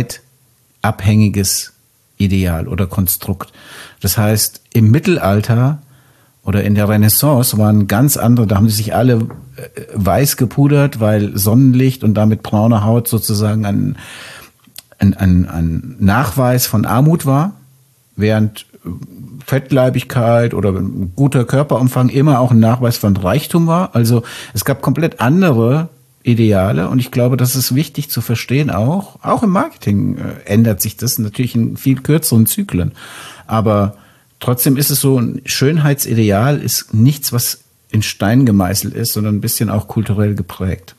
zeitabhängiges Ideal oder Konstrukt. Das heißt, im Mittelalter oder in der Renaissance waren ganz andere, da haben sie sich alle weiß gepudert, weil Sonnenlicht und damit braune Haut sozusagen ein, ein, ein, ein Nachweis von Armut war, während Fettleibigkeit oder ein guter Körperumfang immer auch ein Nachweis von Reichtum war. Also es gab komplett andere Ideale und ich glaube, das ist wichtig zu verstehen auch. Auch im Marketing äh, ändert sich das natürlich in viel kürzeren Zyklen. Aber trotzdem ist es so, ein Schönheitsideal ist nichts, was in Stein gemeißelt ist, sondern ein bisschen auch kulturell geprägt.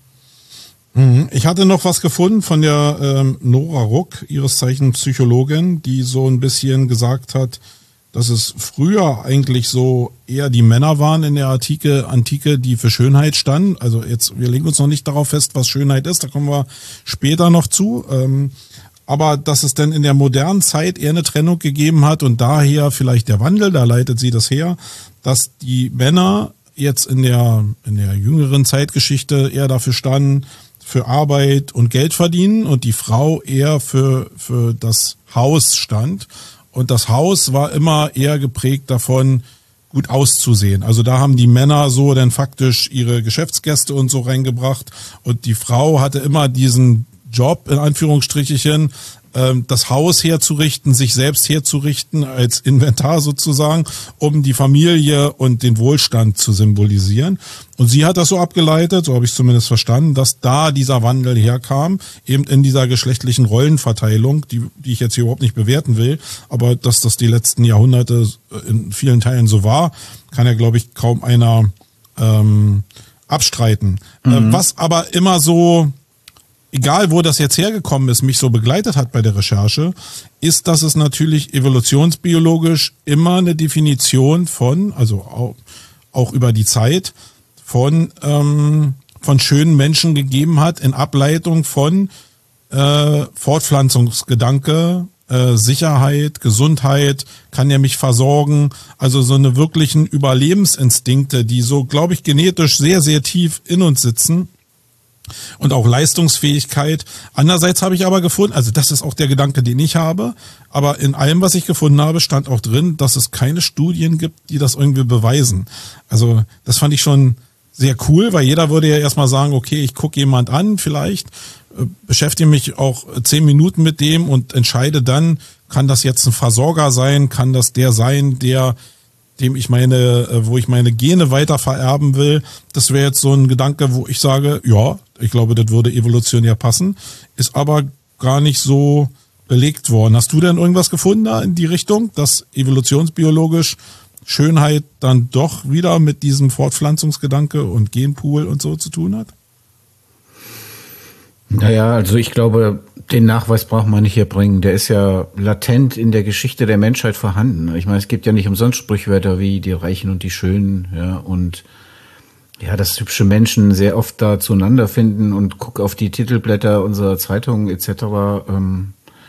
Ich hatte noch was gefunden von der ähm, Nora Ruck, ihres Zeichen Psychologin, die so ein bisschen gesagt hat, dass es früher eigentlich so eher die Männer waren in der Antike, Antike, die für Schönheit standen. Also jetzt, wir legen uns noch nicht darauf fest, was Schönheit ist, da kommen wir später noch zu. Ähm, aber dass es denn in der modernen Zeit eher eine Trennung gegeben hat und daher vielleicht der Wandel, da leitet sie das her, dass die Männer jetzt in der, in der jüngeren Zeitgeschichte eher dafür standen, für Arbeit und Geld verdienen und die Frau eher für, für das Haus stand. Und das Haus war immer eher geprägt davon, gut auszusehen. Also da haben die Männer so dann faktisch ihre Geschäftsgäste und so reingebracht und die Frau hatte immer diesen Job, in Anführungsstrichen, das Haus herzurichten, sich selbst herzurichten als Inventar sozusagen, um die Familie und den Wohlstand zu symbolisieren. Und sie hat das so abgeleitet, so habe ich es zumindest verstanden, dass da dieser Wandel herkam, eben in dieser geschlechtlichen Rollenverteilung, die, die ich jetzt hier überhaupt nicht bewerten will, aber dass das die letzten Jahrhunderte in vielen Teilen so war, kann ja, glaube ich, kaum einer ähm, abstreiten. Mhm. Äh, was aber immer so, egal wo das jetzt hergekommen ist, mich so begleitet hat bei der Recherche, ist, dass es natürlich evolutionsbiologisch immer eine Definition von, also auch, auch über die Zeit, von, ähm, von schönen Menschen gegeben hat, in Ableitung von äh, Fortpflanzungsgedanke, äh, Sicherheit, Gesundheit, kann er mich versorgen, also so eine wirklichen Überlebensinstinkte, die so, glaube ich, genetisch sehr, sehr tief in uns sitzen. Und auch Leistungsfähigkeit. Andererseits habe ich aber gefunden, also das ist auch der Gedanke, den ich habe, aber in allem, was ich gefunden habe, stand auch drin, dass es keine Studien gibt, die das irgendwie beweisen. Also das fand ich schon sehr cool, weil jeder würde ja erstmal sagen, okay, ich gucke jemand an vielleicht, äh, beschäftige mich auch zehn Minuten mit dem und entscheide dann, kann das jetzt ein Versorger sein, kann das der sein, der dem ich meine, wo ich meine Gene weiter vererben will. Das wäre jetzt so ein Gedanke, wo ich sage, ja, ich glaube, das würde evolutionär passen, ist aber gar nicht so belegt worden. Hast du denn irgendwas gefunden da in die Richtung, dass evolutionsbiologisch Schönheit dann doch wieder mit diesem Fortpflanzungsgedanke und Genpool und so zu tun hat? Naja, also ich glaube, den Nachweis braucht man nicht erbringen. Der ist ja latent in der Geschichte der Menschheit vorhanden. Ich meine, es gibt ja nicht umsonst Sprichwörter wie die Reichen und die Schönen, ja, und ja, dass hübsche Menschen sehr oft da zueinander finden und guck auf die Titelblätter unserer Zeitungen et cetera. Ähm,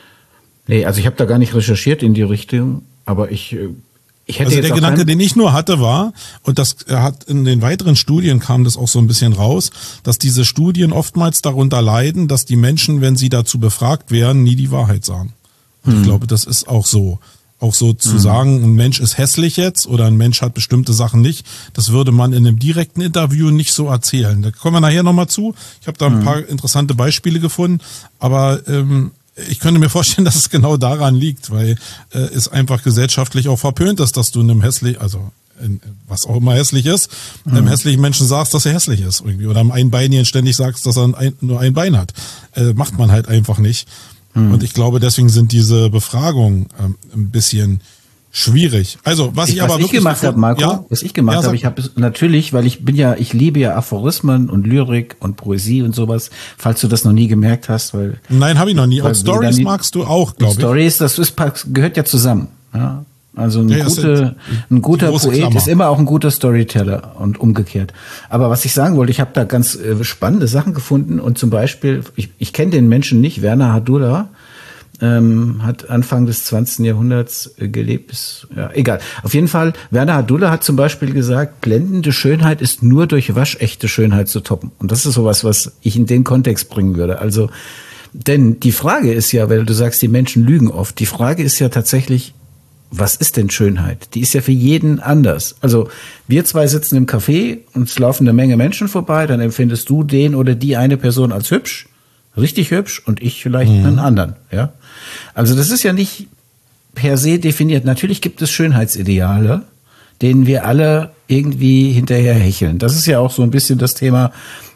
nee, also ich habe da gar nicht recherchiert in die Richtung, aber ich Ich hätte also jetzt der Gedanke, den ich nur hatte, war, und das hat in den weiteren Studien kam das auch so ein bisschen raus, dass diese Studien oftmals darunter leiden, dass die Menschen, wenn sie dazu befragt werden, nie die Wahrheit sagen. Und hm. ich glaube, das ist auch so. Auch so zu hm. sagen, ein Mensch ist hässlich jetzt oder ein Mensch hat bestimmte Sachen nicht, das würde man in einem direkten Interview nicht so erzählen. Da kommen wir nachher nochmal zu. Ich habe da ein hm. paar interessante Beispiele gefunden, aber ähm, ich könnte mir vorstellen, dass es genau daran liegt, weil äh, es einfach gesellschaftlich auch verpönt ist, dass du einem hässlich, also in, was auch immer hässlich ist, mhm. einem hässlichen Menschen sagst, dass er hässlich ist irgendwie oder einem Einbeinigen ständig sagst, dass er ein, nur ein Bein hat. Äh, macht man halt einfach nicht. Mhm. Und ich glaube, deswegen sind diese Befragungen ähm, ein bisschen schwierig. Also, was ich, ich aber was wirklich ich gemacht habe, Marco, ja? was ich gemacht ja, habe, ich habe natürlich, weil ich bin ja, ich liebe ja Aphorismen und Lyrik und Poesie und sowas, falls du das noch nie gemerkt hast, weil Nein, habe ich noch nie. Und Stories magst du auch, glaube ich. Stories, das ist, gehört ja zusammen. Ja? Also ein, ja, gute, ein guter Poet Klammer. Ist immer auch ein guter Storyteller und umgekehrt. Aber was ich sagen wollte, ich habe da ganz äh, spannende Sachen gefunden und zum Beispiel, ich, ich kenne den Menschen nicht, Werner Hadula, Ähm, hat Anfang des zwanzigsten Jahrhunderts äh, gelebt, bis, ja, egal. Auf jeden Fall, Werner Hadula hat zum Beispiel gesagt, blendende Schönheit ist nur durch waschechte Schönheit zu toppen. Und das ist sowas, was ich in den Kontext bringen würde. Also, denn die Frage ist ja, weil du sagst, die Menschen lügen oft, die Frage ist ja tatsächlich, was ist denn Schönheit? Die ist ja für jeden anders. Also, wir zwei sitzen im Café und es laufen eine Menge Menschen vorbei, dann empfindest du den oder die eine Person als hübsch, richtig hübsch und ich vielleicht mhm. einen anderen, ja. Also das ist ja nicht per se definiert. Natürlich gibt es Schönheitsideale, denen wir alle irgendwie hinterher hecheln. Das ist ja auch so ein bisschen das Thema,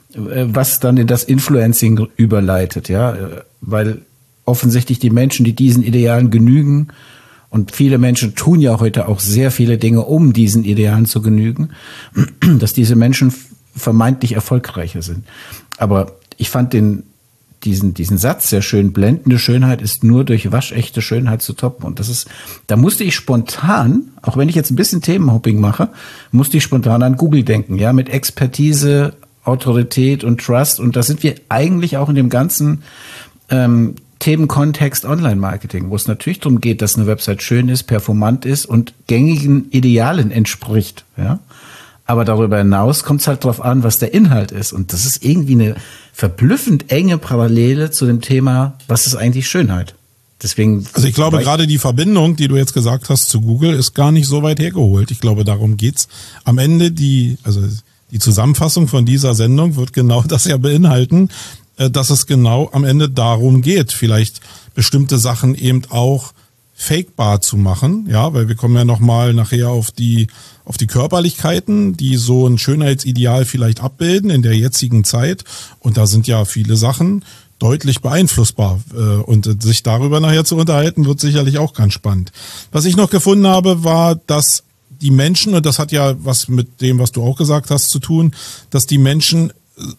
was dann in das Influencing überleitet, ja, weil offensichtlich die Menschen, die diesen Idealen genügen, und viele Menschen tun ja heute auch sehr viele Dinge, um diesen Idealen zu genügen, dass diese Menschen vermeintlich erfolgreicher sind. Aber ich fand den diesen diesen Satz sehr schön, blendende Schönheit ist nur durch waschechte Schönheit zu toppen. Und das ist, da musste ich spontan, auch wenn ich jetzt ein bisschen Themenhopping mache, musste ich spontan an Google denken, ja, mit Expertise, Autorität und Trust. Und da sind wir eigentlich auch in dem ganzen ähm, Themenkontext Online-Marketing, wo es natürlich darum geht, dass eine Website schön ist, performant ist und gängigen Idealen entspricht, ja. Aber darüber hinaus kommt es halt drauf an, was der Inhalt ist. Und das ist irgendwie eine verblüffend enge Parallele zu dem Thema, was ist eigentlich Schönheit? Deswegen. Also ich glaube, gerade die Verbindung, die du jetzt gesagt hast zu Google, ist gar nicht so weit hergeholt. Ich glaube, darum geht's. Am Ende die, also die Zusammenfassung von dieser Sendung wird genau das ja beinhalten, dass es genau am Ende darum geht, vielleicht bestimmte Sachen eben auch fakebar zu machen, ja, weil wir kommen ja nochmal nachher auf die auf die Körperlichkeiten, die so ein Schönheitsideal vielleicht abbilden in der jetzigen Zeit, und da sind ja viele Sachen deutlich beeinflussbar, und sich darüber nachher zu unterhalten, wird sicherlich auch ganz spannend. Was ich noch gefunden habe, war, dass die Menschen, und das hat ja was mit dem, was du auch gesagt hast, zu tun, dass die Menschen,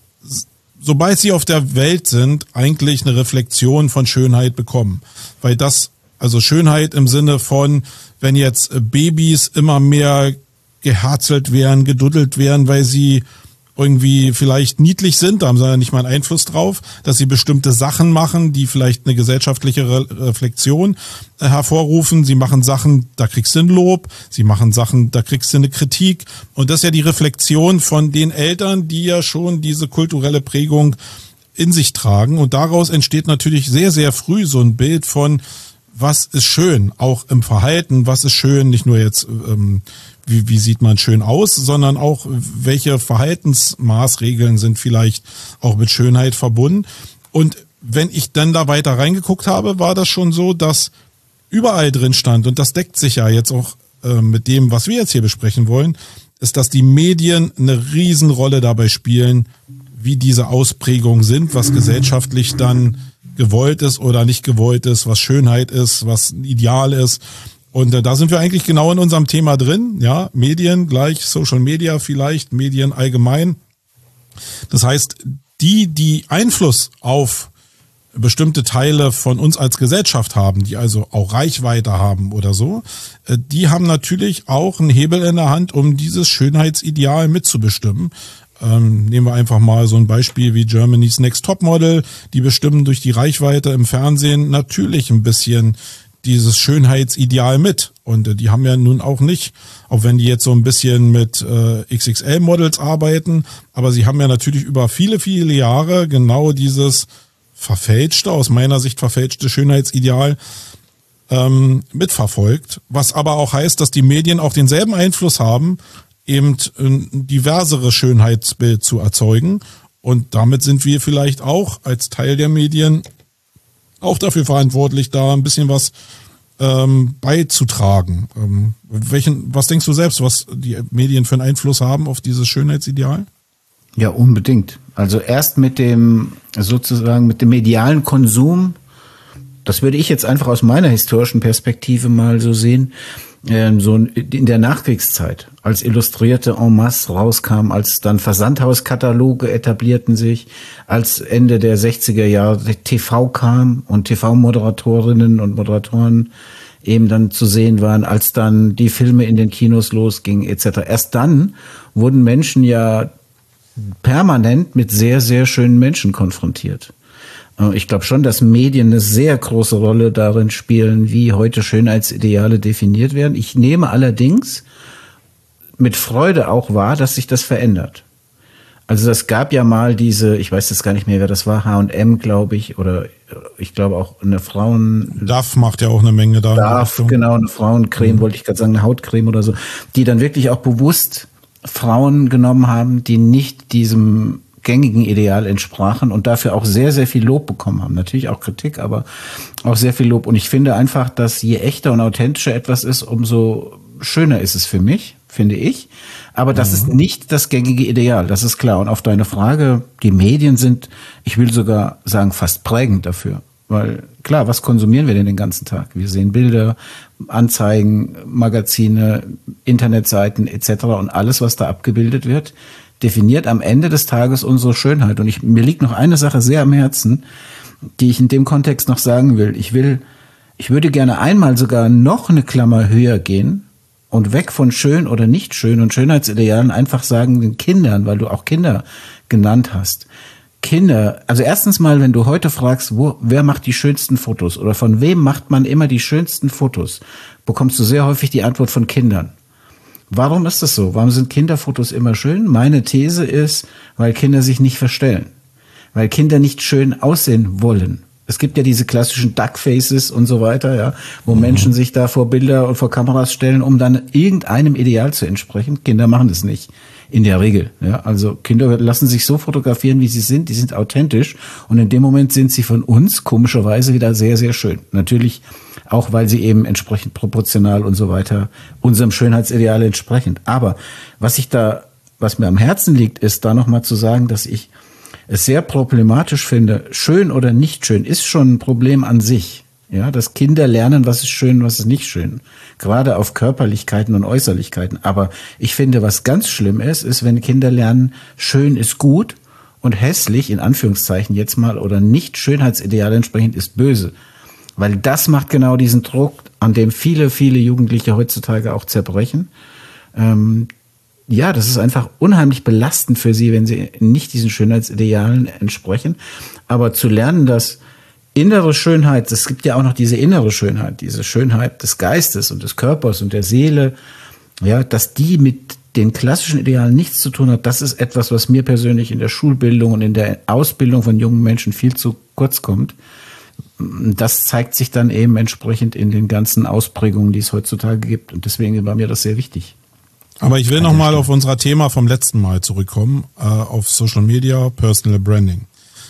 sobald sie auf der Welt sind, eigentlich eine Reflexion von Schönheit bekommen, weil das, also Schönheit im Sinne von, wenn jetzt Babys immer mehr geherzelt werden, geduddelt werden, weil sie irgendwie vielleicht niedlich sind, da haben sie ja nicht mal einen Einfluss drauf, dass sie bestimmte Sachen machen, die vielleicht eine gesellschaftliche Re- Reflexion äh, hervorrufen. Sie machen Sachen, da kriegst du ein Lob, sie machen Sachen, da kriegst du eine Kritik. Und das ist ja die Reflexion von den Eltern, die ja schon diese kulturelle Prägung in sich tragen. Und daraus entsteht natürlich sehr, sehr früh so ein Bild von, was ist schön, auch im Verhalten, was ist schön, nicht nur jetzt, ähm, wie, wie sieht man schön aus, sondern auch, welche Verhaltensmaßregeln sind vielleicht auch mit Schönheit verbunden. Und wenn ich dann da weiter reingeguckt habe, war das schon so, dass überall drin stand, und das deckt sich ja jetzt auch äh, mit dem, was wir jetzt hier besprechen wollen, ist, dass die Medien eine Riesenrolle dabei spielen, wie diese Ausprägungen sind, was gesellschaftlich dann gewollt ist oder nicht gewollt ist, was Schönheit ist, was ein Ideal ist. Und äh, da sind wir eigentlich genau in unserem Thema drin. Ja, Medien gleich Social Media vielleicht, Medien allgemein. Das heißt, die, die Einfluss auf bestimmte Teile von uns als Gesellschaft haben, die also auch Reichweite haben oder so, äh, die haben natürlich auch einen Hebel in der Hand, um dieses Schönheitsideal mitzubestimmen. Ähm, nehmen wir einfach mal so ein Beispiel wie Germany's Next Topmodel. Die bestimmen durch die Reichweite im Fernsehen natürlich ein bisschen dieses Schönheitsideal mit. Und äh, die haben ja nun auch nicht, auch wenn die jetzt so ein bisschen mit äh, X X L-Models arbeiten, aber sie haben ja natürlich über viele, viele Jahre genau dieses verfälschte, aus meiner Sicht verfälschte Schönheitsideal ähm, mitverfolgt. Was aber auch heißt, dass die Medien auch denselben Einfluss haben, eben ein diverseres Schönheitsbild zu erzeugen. Und damit sind wir vielleicht auch als Teil der Medien auch dafür verantwortlich, da ein bisschen was ähm, beizutragen. Ähm, welchen, was denkst du selbst, was die Medien für einen Einfluss haben auf dieses Schönheitsideal? Ja, unbedingt. Also erst mit dem, sozusagen mit dem medialen Konsum, das würde ich jetzt einfach aus meiner historischen Perspektive mal so sehen, so in der Nachkriegszeit, als Illustrierte en masse rauskam, als dann Versandhauskataloge etablierten sich, als Ende der sechziger Jahre T V kam und T V-Moderatorinnen und Moderatoren eben dann zu sehen waren, als dann die Filme in den Kinos losgingen et cetera. Erst dann wurden Menschen ja permanent mit sehr, sehr schönen Menschen konfrontiert. Ich glaube schon, dass Medien eine sehr große Rolle darin spielen, wie heute Schönheitsideale definiert werden. Ich nehme allerdings mit Freude auch wahr, dass sich das verändert. Also das gab ja mal diese, ich weiß jetzt gar nicht mehr, wer das war, H und M, glaube ich, oder ich glaube auch eine Frauen... D A F macht ja auch eine Menge da. D A F, genau, eine Frauencreme, mhm. wollte ich gerade sagen, eine Hautcreme oder so, die dann wirklich auch bewusst Frauen genommen haben, die nicht diesem gängigen Ideal entsprachen und dafür auch sehr, sehr viel Lob bekommen haben. Natürlich auch Kritik, aber auch sehr viel Lob. Und ich finde einfach, dass je echter und authentischer etwas ist, umso schöner ist es für mich, finde ich. Aber das mhm. ist nicht das gängige Ideal, das ist klar. Und auf deine Frage, die Medien sind, ich will sogar sagen, fast prägend dafür. Weil klar, was konsumieren wir denn den ganzen Tag? Wir sehen Bilder, Anzeigen, Magazine, Internetseiten et cetera. Und alles, was da abgebildet wird, definiert am Ende des Tages unsere Schönheit. Und ich, mir liegt noch eine Sache sehr am Herzen, die ich in dem Kontext noch sagen will. Ich will, ich würde gerne einmal sogar noch eine Klammer höher gehen und weg von schön oder nicht schön und Schönheitsidealen einfach sagen den Kindern, weil du auch Kinder genannt hast. Kinder, also erstens mal, wenn du heute fragst, wo, wer macht die schönsten Fotos oder von wem macht man immer die schönsten Fotos, bekommst du sehr häufig die Antwort von Kindern. Warum ist das so? Warum sind Kinderfotos immer schön? Meine These ist, weil Kinder sich nicht verstellen. Weil Kinder nicht schön aussehen wollen. Es gibt ja diese klassischen Duckfaces und so weiter, ja, wo mhm. Menschen sich da vor Bilder und vor Kameras stellen, um dann irgendeinem Ideal zu entsprechen. Kinder machen das nicht. In der Regel, ja. Also Kinder lassen sich so fotografieren, wie sie sind. Die sind authentisch. Und in dem Moment sind sie von uns komischerweise wieder sehr, sehr schön. Natürlich auch, weil sie eben entsprechend proportional und so weiter unserem Schönheitsideal entsprechend. Aber was ich da, was mir am Herzen liegt, ist da nochmal zu sagen, dass ich es sehr problematisch finde. Schön oder nicht schön ist schon ein Problem an sich. Ja, dass Kinder lernen, was ist schön, was ist nicht schön. Gerade auf Körperlichkeiten und Äußerlichkeiten. Aber ich finde, was ganz schlimm ist, ist, wenn Kinder lernen, schön ist gut und hässlich, in Anführungszeichen jetzt mal, oder nicht Schönheitsideal entsprechend ist böse. Weil das macht genau diesen Druck, an dem viele, viele Jugendliche heutzutage auch zerbrechen. Ähm, ja, das ist einfach unheimlich belastend für sie, wenn sie nicht diesen Schönheitsidealen entsprechen. Aber zu lernen, dass innere Schönheit, es gibt ja auch noch diese innere Schönheit, diese Schönheit des Geistes und des Körpers und der Seele, ja, dass die mit den klassischen Idealen nichts zu tun hat, das ist etwas, was mir persönlich in der Schulbildung und in der Ausbildung von jungen Menschen viel zu kurz kommt. das zeigt sich dann eben entsprechend in den ganzen Ausprägungen, die es heutzutage gibt. Und deswegen war mir das sehr wichtig. Aber ich will nochmal auf unser Thema vom letzten Mal zurückkommen, äh, auf Social Media, Personal Branding.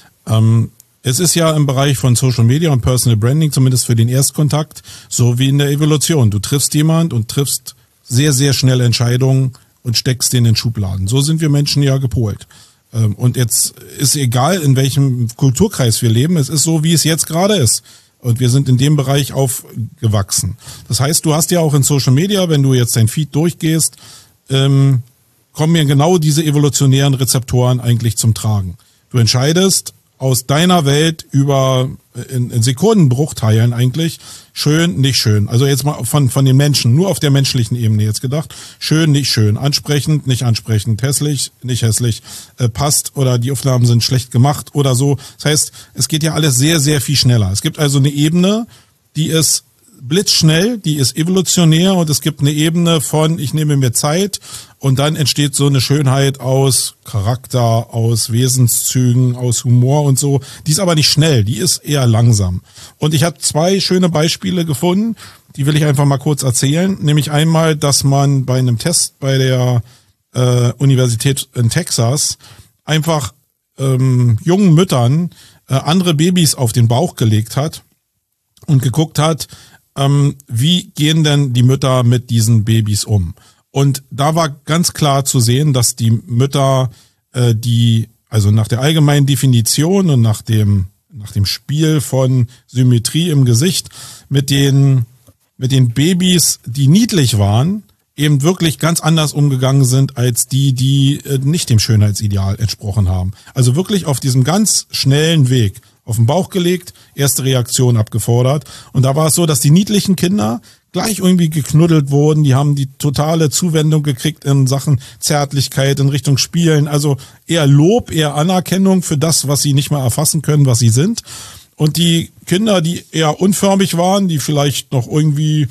Ähm, es ist ja im Bereich von Social Media und Personal Branding, zumindest für den Erstkontakt, so wie in der Evolution. Du triffst jemand und triffst sehr, sehr schnell Entscheidungen und steckst den in Schubladen. So sind wir Menschen ja gepolt. Ähm, und jetzt ist egal, in welchem Kulturkreis wir leben, es ist so, wie es jetzt gerade ist. Und wir sind in dem Bereich aufgewachsen. Das heißt, du hast ja auch in Social Media, wenn du jetzt dein Feed durchgehst, ähm, kommen ja genau diese evolutionären Rezeptoren eigentlich zum Tragen. Du entscheidest aus deiner Welt über in, in Sekundenbruchteilen eigentlich schön, nicht schön. Also jetzt mal von von den Menschen, nur auf der menschlichen Ebene jetzt gedacht. Schön, nicht schön. Ansprechend, nicht ansprechend. Hässlich, nicht hässlich. Äh, passt oder die Aufnahmen sind schlecht gemacht oder so. Das heißt, es geht ja alles sehr, sehr viel schneller. Es gibt also eine Ebene, die ist blitzschnell, die ist evolutionär und es gibt eine Ebene von, ich nehme mir Zeit und dann entsteht so eine Schönheit aus Charakter, aus Wesenszügen, aus Humor und so. Die ist aber nicht schnell, die ist eher langsam. Und ich habe zwei schöne Beispiele gefunden, die will ich einfach mal kurz erzählen. Nämlich einmal, dass man bei einem Test bei der äh, Universität in Texas einfach ähm, jungen Müttern äh, andere Babys auf den Bauch gelegt hat und geguckt hat, Ähm, wie gehen denn die Mütter mit diesen Babys um? Und da war ganz klar zu sehen, dass die Mütter, äh, die, also nach der allgemeinen Definition und nach dem, nach dem Spiel von Symmetrie im Gesicht mit den, mit den Babys, die niedlich waren, eben wirklich ganz anders umgegangen sind als die, die äh, nicht dem Schönheitsideal entsprochen haben. Also wirklich auf diesem ganz schnellen Weg auf den Bauch gelegt, erste Reaktion abgefordert. Und da war es so, dass die niedlichen Kinder gleich irgendwie geknuddelt wurden. Die haben die totale Zuwendung gekriegt in Sachen Zärtlichkeit, in Richtung Spielen. Also eher Lob, eher Anerkennung für das, was sie nicht mehr erfassen können, was sie sind. Und die Kinder, die eher unförmig waren, die vielleicht noch irgendwie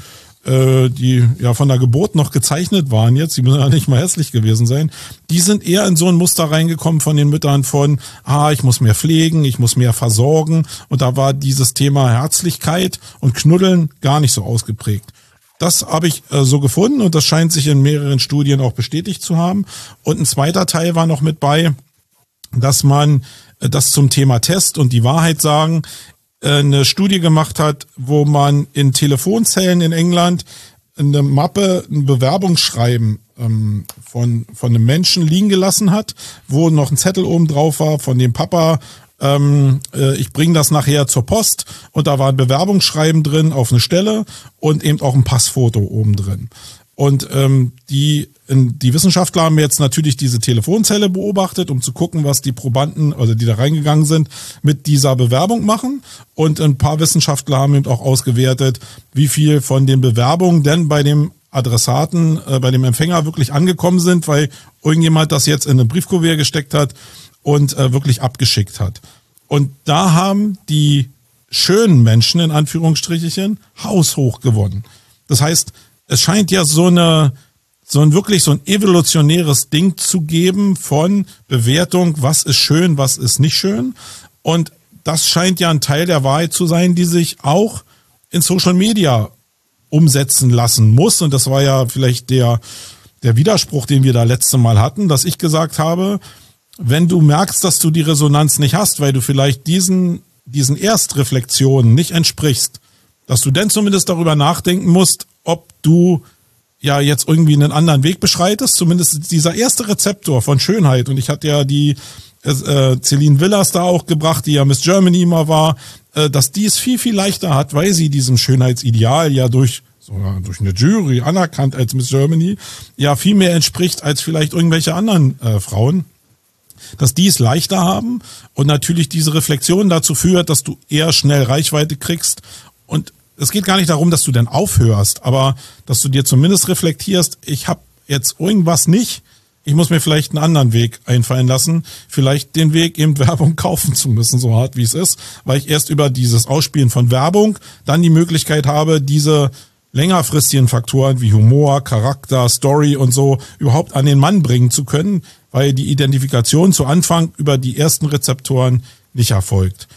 die ja von der Geburt noch gezeichnet waren jetzt, die müssen ja nicht mal hässlich gewesen sein, die sind eher in so ein Muster reingekommen von den Müttern von, ah, ich muss mehr pflegen, ich muss mehr versorgen und da war dieses Thema Herzlichkeit und Knuddeln gar nicht so ausgeprägt. Das habe ich äh, so gefunden und das scheint sich in mehreren Studien auch bestätigt zu haben. Und ein zweiter Teil war noch mit bei, dass man äh, das zum Thema Test und die Wahrheit sagen, eine Studie gemacht hat, wo man in Telefonzellen in England eine Mappe, ein Bewerbungsschreiben ähm, von von einem Menschen liegen gelassen hat, wo noch ein Zettel oben drauf war von dem Papa, ähm, äh, ich bringe das nachher zur Post und da war ein Bewerbungsschreiben drin auf eine Stelle und eben auch ein Passfoto oben drin. Und ähm, die die Wissenschaftler haben jetzt natürlich diese Telefonzelle beobachtet, um zu gucken, was die Probanden, also die da reingegangen sind, mit dieser Bewerbung machen. Und ein paar Wissenschaftler haben eben auch ausgewertet, wie viel von den Bewerbungen denn bei dem Adressaten, äh, bei dem Empfänger wirklich angekommen sind, weil irgendjemand das jetzt in eine Briefkuvert gesteckt hat und äh, wirklich abgeschickt hat. Und da haben die schönen Menschen, in Anführungsstrichen, haushoch gewonnen. Das heißt, es scheint ja so eine so ein wirklich so ein evolutionäres Ding zu geben von Bewertung, was ist schön, was ist nicht schön. Und das scheint ja ein Teil der Wahrheit zu sein, die sich auch in Social Media umsetzen lassen muss. Und das war ja vielleicht der, der Widerspruch, den wir da letzte Mal hatten, dass ich gesagt habe, wenn du merkst, dass du die Resonanz nicht hast, weil du vielleicht diesen, diesen Erstreflexionen nicht entsprichst, dass du dann zumindest darüber nachdenken musst, ob du ja jetzt irgendwie einen anderen Weg beschreitest, zumindest dieser erste Rezeptor von Schönheit. Und ich hatte ja die äh, Celine Villas da auch gebracht, die ja Miss Germany immer war, äh, dass die es viel, viel leichter hat, weil sie diesem Schönheitsideal ja durch sogar durch eine Jury anerkannt als Miss Germany ja viel mehr entspricht als vielleicht irgendwelche anderen äh, Frauen, dass die es leichter haben und natürlich diese Reflexion dazu führt, dass du eher schnell Reichweite kriegst. Und es geht gar nicht darum, dass du dann aufhörst, aber dass du dir zumindest reflektierst, ich habe jetzt irgendwas nicht, ich muss mir vielleicht einen anderen Weg einfallen lassen, vielleicht den Weg, eben Werbung kaufen zu müssen, so hart wie es ist, weil ich erst über dieses Ausspielen von Werbung dann die Möglichkeit habe, diese längerfristigen Faktoren wie Humor, Charakter, Story und so überhaupt an den Mann bringen zu können, weil die Identifikation zu Anfang über die ersten Rezeptoren nicht erfolgt.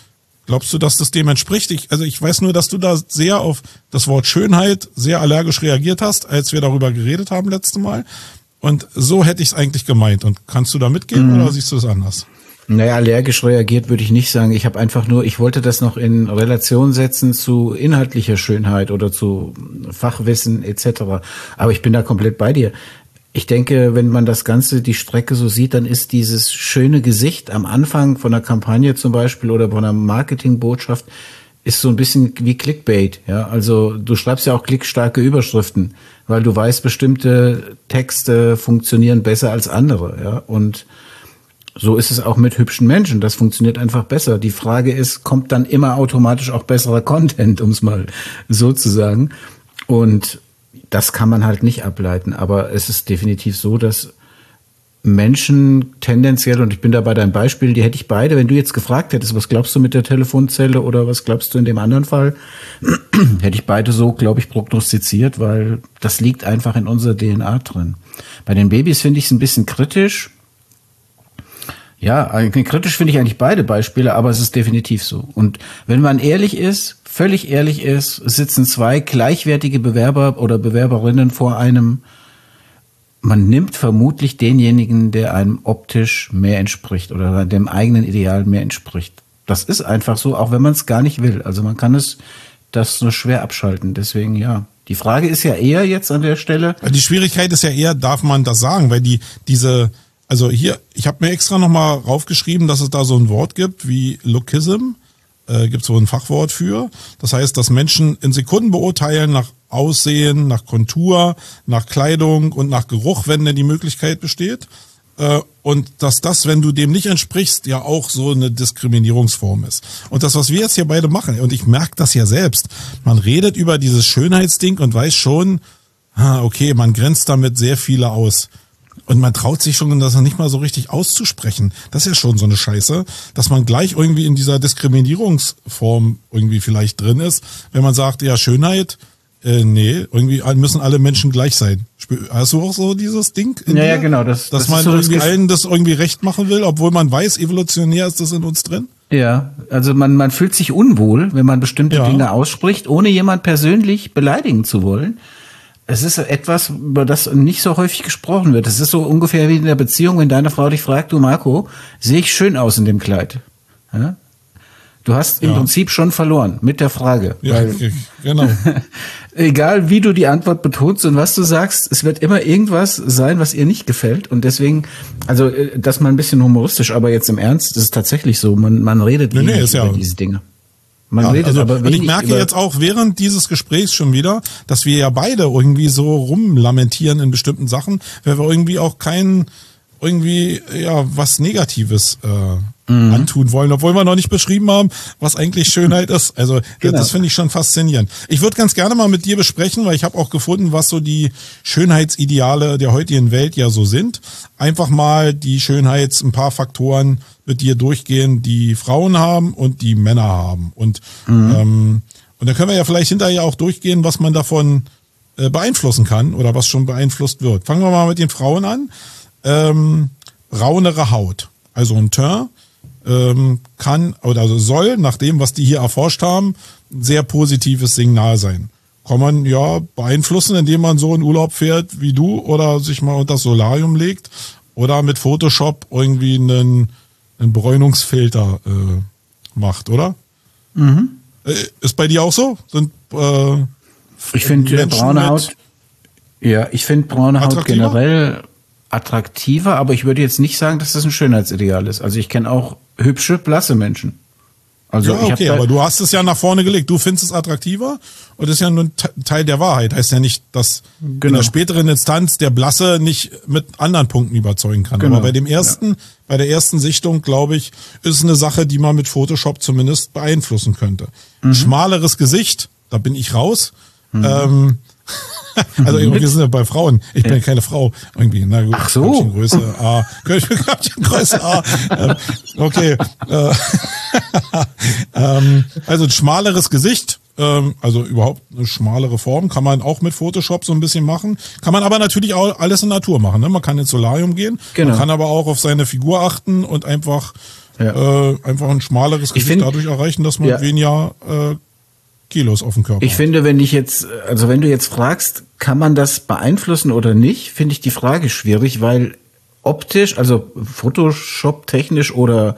Glaubst du, dass das dem entspricht? Ich, also ich weiß nur, dass du da sehr auf das Wort Schönheit sehr allergisch reagiert hast, als wir darüber geredet haben letztes Mal. Und so hätte ich es eigentlich gemeint. Und kannst du da mitgehen mhm. oder siehst du es anders? Naja, allergisch reagiert würde ich nicht sagen. Ich habe einfach nur, ich wollte das noch in Relation setzen zu inhaltlicher Schönheit oder zu Fachwissen et cetera. Aber ich bin da komplett bei dir. Ich denke, wenn man das Ganze, die Strecke so sieht, dann ist dieses schöne Gesicht am Anfang von einer Kampagne zum Beispiel oder von einer Marketingbotschaft ist so ein bisschen wie Clickbait. Ja, also du schreibst ja auch klickstarke Überschriften, weil du weißt, bestimmte Texte funktionieren besser als andere. Ja, und so ist es auch mit hübschen Menschen. Das funktioniert einfach besser. Die Frage ist, kommt dann immer automatisch auch besserer Content, um es mal so zu sagen. Und das kann man halt nicht ableiten, aber es ist definitiv so, dass Menschen tendenziell, und ich bin da bei deinem Beispiel, die hätte ich beide, wenn du jetzt gefragt hättest, was glaubst du mit der Telefonzelle oder was glaubst du in dem anderen Fall, hätte ich beide so, glaube ich, prognostiziert, weil das liegt einfach in unserer D N A drin. Bei den Babys finde ich es ein bisschen kritisch. Ja, kritisch finde ich eigentlich beide Beispiele, aber es ist definitiv so. Und wenn man ehrlich ist, völlig ehrlich ist, sitzen zwei gleichwertige Bewerber oder Bewerberinnen vor einem. Man nimmt vermutlich denjenigen, der einem optisch mehr entspricht oder dem eigenen Ideal mehr entspricht. Das ist einfach so, auch wenn man es gar nicht will. Also man kann es das nur schwer abschalten. Deswegen ja. Die Frage ist ja eher jetzt an der Stelle. Die Schwierigkeit ist ja eher, darf man das sagen, weil die diese Also hier, ich habe mir extra nochmal raufgeschrieben, dass es da so ein Wort gibt wie Lookism. Äh, gibt es so ein Fachwort für. Das heißt, dass Menschen in Sekunden beurteilen nach Aussehen, nach Kontur, nach Kleidung und nach Geruch, wenn denn die Möglichkeit besteht. Äh, und dass das, wenn du dem nicht entsprichst, ja auch so eine Diskriminierungsform ist. Und das, was wir jetzt hier beide machen, und ich merke das ja selbst, man redet über dieses Schönheitsding und weiß schon, okay, man grenzt damit sehr viele aus. Und man traut sich schon, das nicht mal so richtig auszusprechen. Das ist ja schon so eine Scheiße, dass man gleich irgendwie in dieser Diskriminierungsform irgendwie vielleicht drin ist, wenn man sagt, ja, Schönheit, äh, nee, irgendwie müssen alle Menschen gleich sein. Hast du auch so dieses Ding? Ja, dir? ja, genau. Das, dass das man ist so irgendwie das allen das irgendwie recht machen will, obwohl man weiß, evolutionär ist das in uns drin? Ja, also man, man fühlt sich unwohl, wenn man bestimmte ja. Dinge ausspricht, ohne jemand persönlich beleidigen zu wollen. Es ist etwas, über das nicht so häufig gesprochen wird. Es ist so ungefähr wie in der Beziehung, wenn deine Frau dich fragt, du Marco, sehe ich schön aus in dem Kleid? Ja? Du hast im ja. Prinzip schon verloren mit der Frage. Ja, weil, genau. Egal wie du die Antwort betonst und was du sagst, es wird immer irgendwas sein, was ihr nicht gefällt. Und deswegen, also das mal ein bisschen humoristisch, aber jetzt im Ernst, das ist tatsächlich so. Man, man redet nee, nee, ist über ja diese Dinge. Man ja, redet also, aber und ich merke jetzt auch während dieses Gesprächs schon wieder, dass wir ja beide irgendwie so rumlamentieren in bestimmten Sachen, weil wir irgendwie auch kein irgendwie ja was Negatives äh, mhm. antun wollen, obwohl wir noch nicht beschrieben haben, was eigentlich Schönheit ist. Also genau. Das finde ich schon faszinierend. Ich würde ganz gerne mal mit dir besprechen, weil ich habe auch gefunden, was so die Schönheitsideale der heutigen Welt ja so sind. Einfach mal die Schönheits, ein paar Faktoren mit dir durchgehen, die Frauen haben und die Männer haben. Und mhm. ähm, und dann können wir ja vielleicht hinterher auch durchgehen, was man davon äh, beeinflussen kann oder was schon beeinflusst wird. Fangen wir mal mit den Frauen an. Ähm, braunere Haut. Also ein Teint ähm, kann oder also soll, nach dem, was die hier erforscht haben, ein sehr positives Signal sein. Kann man ja beeinflussen, indem man so in Urlaub fährt wie du oder sich mal unter das Solarium legt oder mit Photoshop irgendwie einen, einen Bräunungsfilter äh, macht, oder? Mhm. Äh, ist bei dir auch so? Sind äh, ich finde braune Haut. Ja, ich finde braune Haut generell attraktiver, aber ich würde jetzt nicht sagen, dass das ein Schönheitsideal ist. Also ich kenne auch hübsche, blasse Menschen. Also ja, okay, aber du hast es ja nach vorne gelegt. Du findest es attraktiver und das ist ja nur ein Teil der Wahrheit. Heißt ja nicht, dass genau. in der späteren Instanz der Blasse nicht mit anderen Punkten überzeugen kann. Genau. Aber bei dem ersten, ja. bei der ersten Sichtung, glaube ich, ist es eine Sache, die man mit Photoshop zumindest beeinflussen könnte. Mhm. Ein schmaleres Gesicht, da bin ich raus. Mhm. Ähm, also wir sind ja bei Frauen. Ich bin ja keine Frau. Irgendwie, na gut. Ach so. Größe A. Größe A. Ähm, okay. Äh, ähm, also ein schmaleres Gesicht. Ähm, also überhaupt eine schmalere Form. Kann man auch mit Photoshop so ein bisschen machen. Kann man aber natürlich auch alles in Natur machen. Ne? Man kann ins Solarium gehen. Genau. Man kann aber auch auf seine Figur achten und einfach ja. äh, einfach ein schmaleres Gesicht find, dadurch erreichen, dass man ja. weniger äh, Kilos auf dem Körper Ich hat. finde, wenn ich jetzt, also wenn du jetzt fragst, kann man das beeinflussen oder nicht, finde ich die Frage schwierig, weil optisch, also Photoshop technisch oder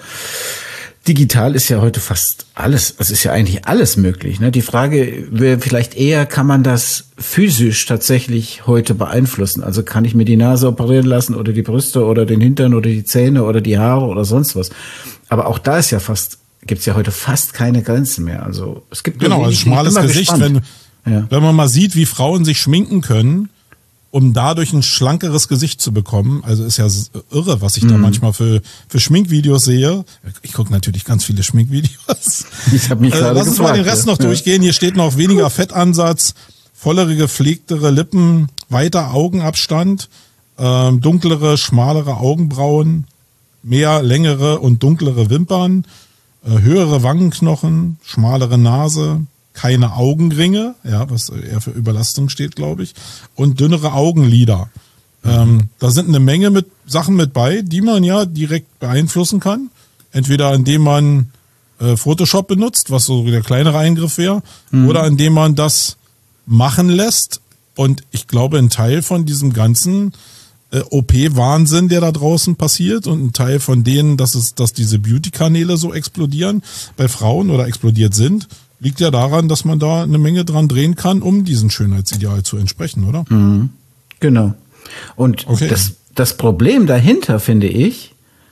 digital ist ja heute fast alles, es ist ja eigentlich alles möglich. Ne? Die Frage wäre vielleicht eher, kann man das physisch tatsächlich heute beeinflussen? Also kann ich mir die Nase operieren lassen oder die Brüste oder den Hintern oder die Zähne oder die Haare oder sonst was. Aber auch da ist ja fast, gibt's ja heute fast keine Grenzen mehr. Also es gibt genau, also schmales Gesicht, wenn, ja. wenn man mal sieht, wie Frauen sich schminken können, um dadurch ein schlankeres Gesicht zu bekommen. Also ist ja irre, was ich mhm. da manchmal für, für Schminkvideos sehe. Ich gucke natürlich ganz viele Schminkvideos. Ich habe mich äh, gerade Lass uns mal den Rest noch ja. durchgehen. Hier steht noch weniger Fettansatz, vollere, gepflegtere Lippen, weiter Augenabstand, äh, dunklere, schmalere Augenbrauen, mehr längere und dunklere Wimpern, äh, höhere Wangenknochen, schmalere Nase, keine Augenringe, ja, was eher für Überlastung steht, glaube ich, und dünnere Augenlider. Mhm. Ähm, da sind eine Menge mit Sachen mit bei, die man ja direkt beeinflussen kann. Entweder indem man äh, Photoshop benutzt, was so der kleinere Eingriff wäre, mhm. oder indem man das machen lässt. Und ich glaube, ein Teil von diesem ganzen äh, O P-Wahnsinn, der da draußen passiert, und ein Teil von denen, dass es, dass diese Beauty-Kanäle so explodieren bei Frauen oder explodiert sind, liegt ja daran, dass man da eine Menge dran drehen kann, um diesem Schönheitsideal zu entsprechen, oder? Mhm. Genau. Und okay. das, das Problem dahinter, finde ich,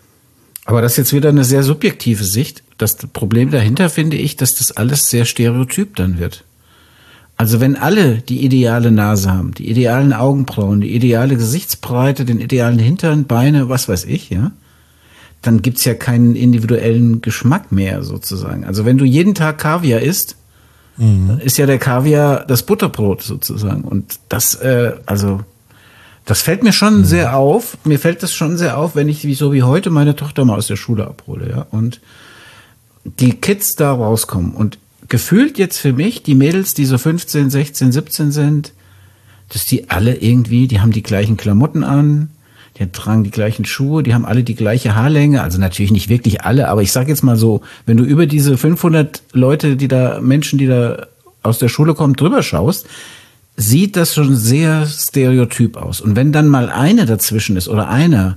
aber das ist jetzt wieder eine sehr subjektive Sicht, das Problem dahinter finde ich, dass das alles sehr stereotyp dann wird. Also wenn alle die ideale Nase haben, die idealen Augenbrauen, die ideale Gesichtsbreite, den idealen Hintern, Beine, was weiß ich, ja, dann gibt's ja keinen individuellen Geschmack mehr sozusagen. Also wenn du jeden Tag Kaviar isst, mhm. dann ist ja der Kaviar das Butterbrot sozusagen. Und das, äh, also das fällt mir schon mhm. sehr auf. Mir fällt das schon sehr auf, wenn ich wie so wie heute meine Tochter mal aus der Schule abhole, ja, und die Kids da rauskommen. Und gefühlt jetzt für mich, die Mädels, die so fünfzehn, sechzehn, siebzehn sind, dass die alle irgendwie, die haben die gleichen Klamotten an, die tragen die gleichen Schuhe, die haben alle die gleiche Haarlänge, also natürlich nicht wirklich alle, aber ich sag jetzt mal so, wenn du über diese fünfhundert Leute, die da, Menschen, die da aus der Schule kommen, drüber schaust, sieht das schon sehr stereotyp aus. Und wenn dann mal eine dazwischen ist oder einer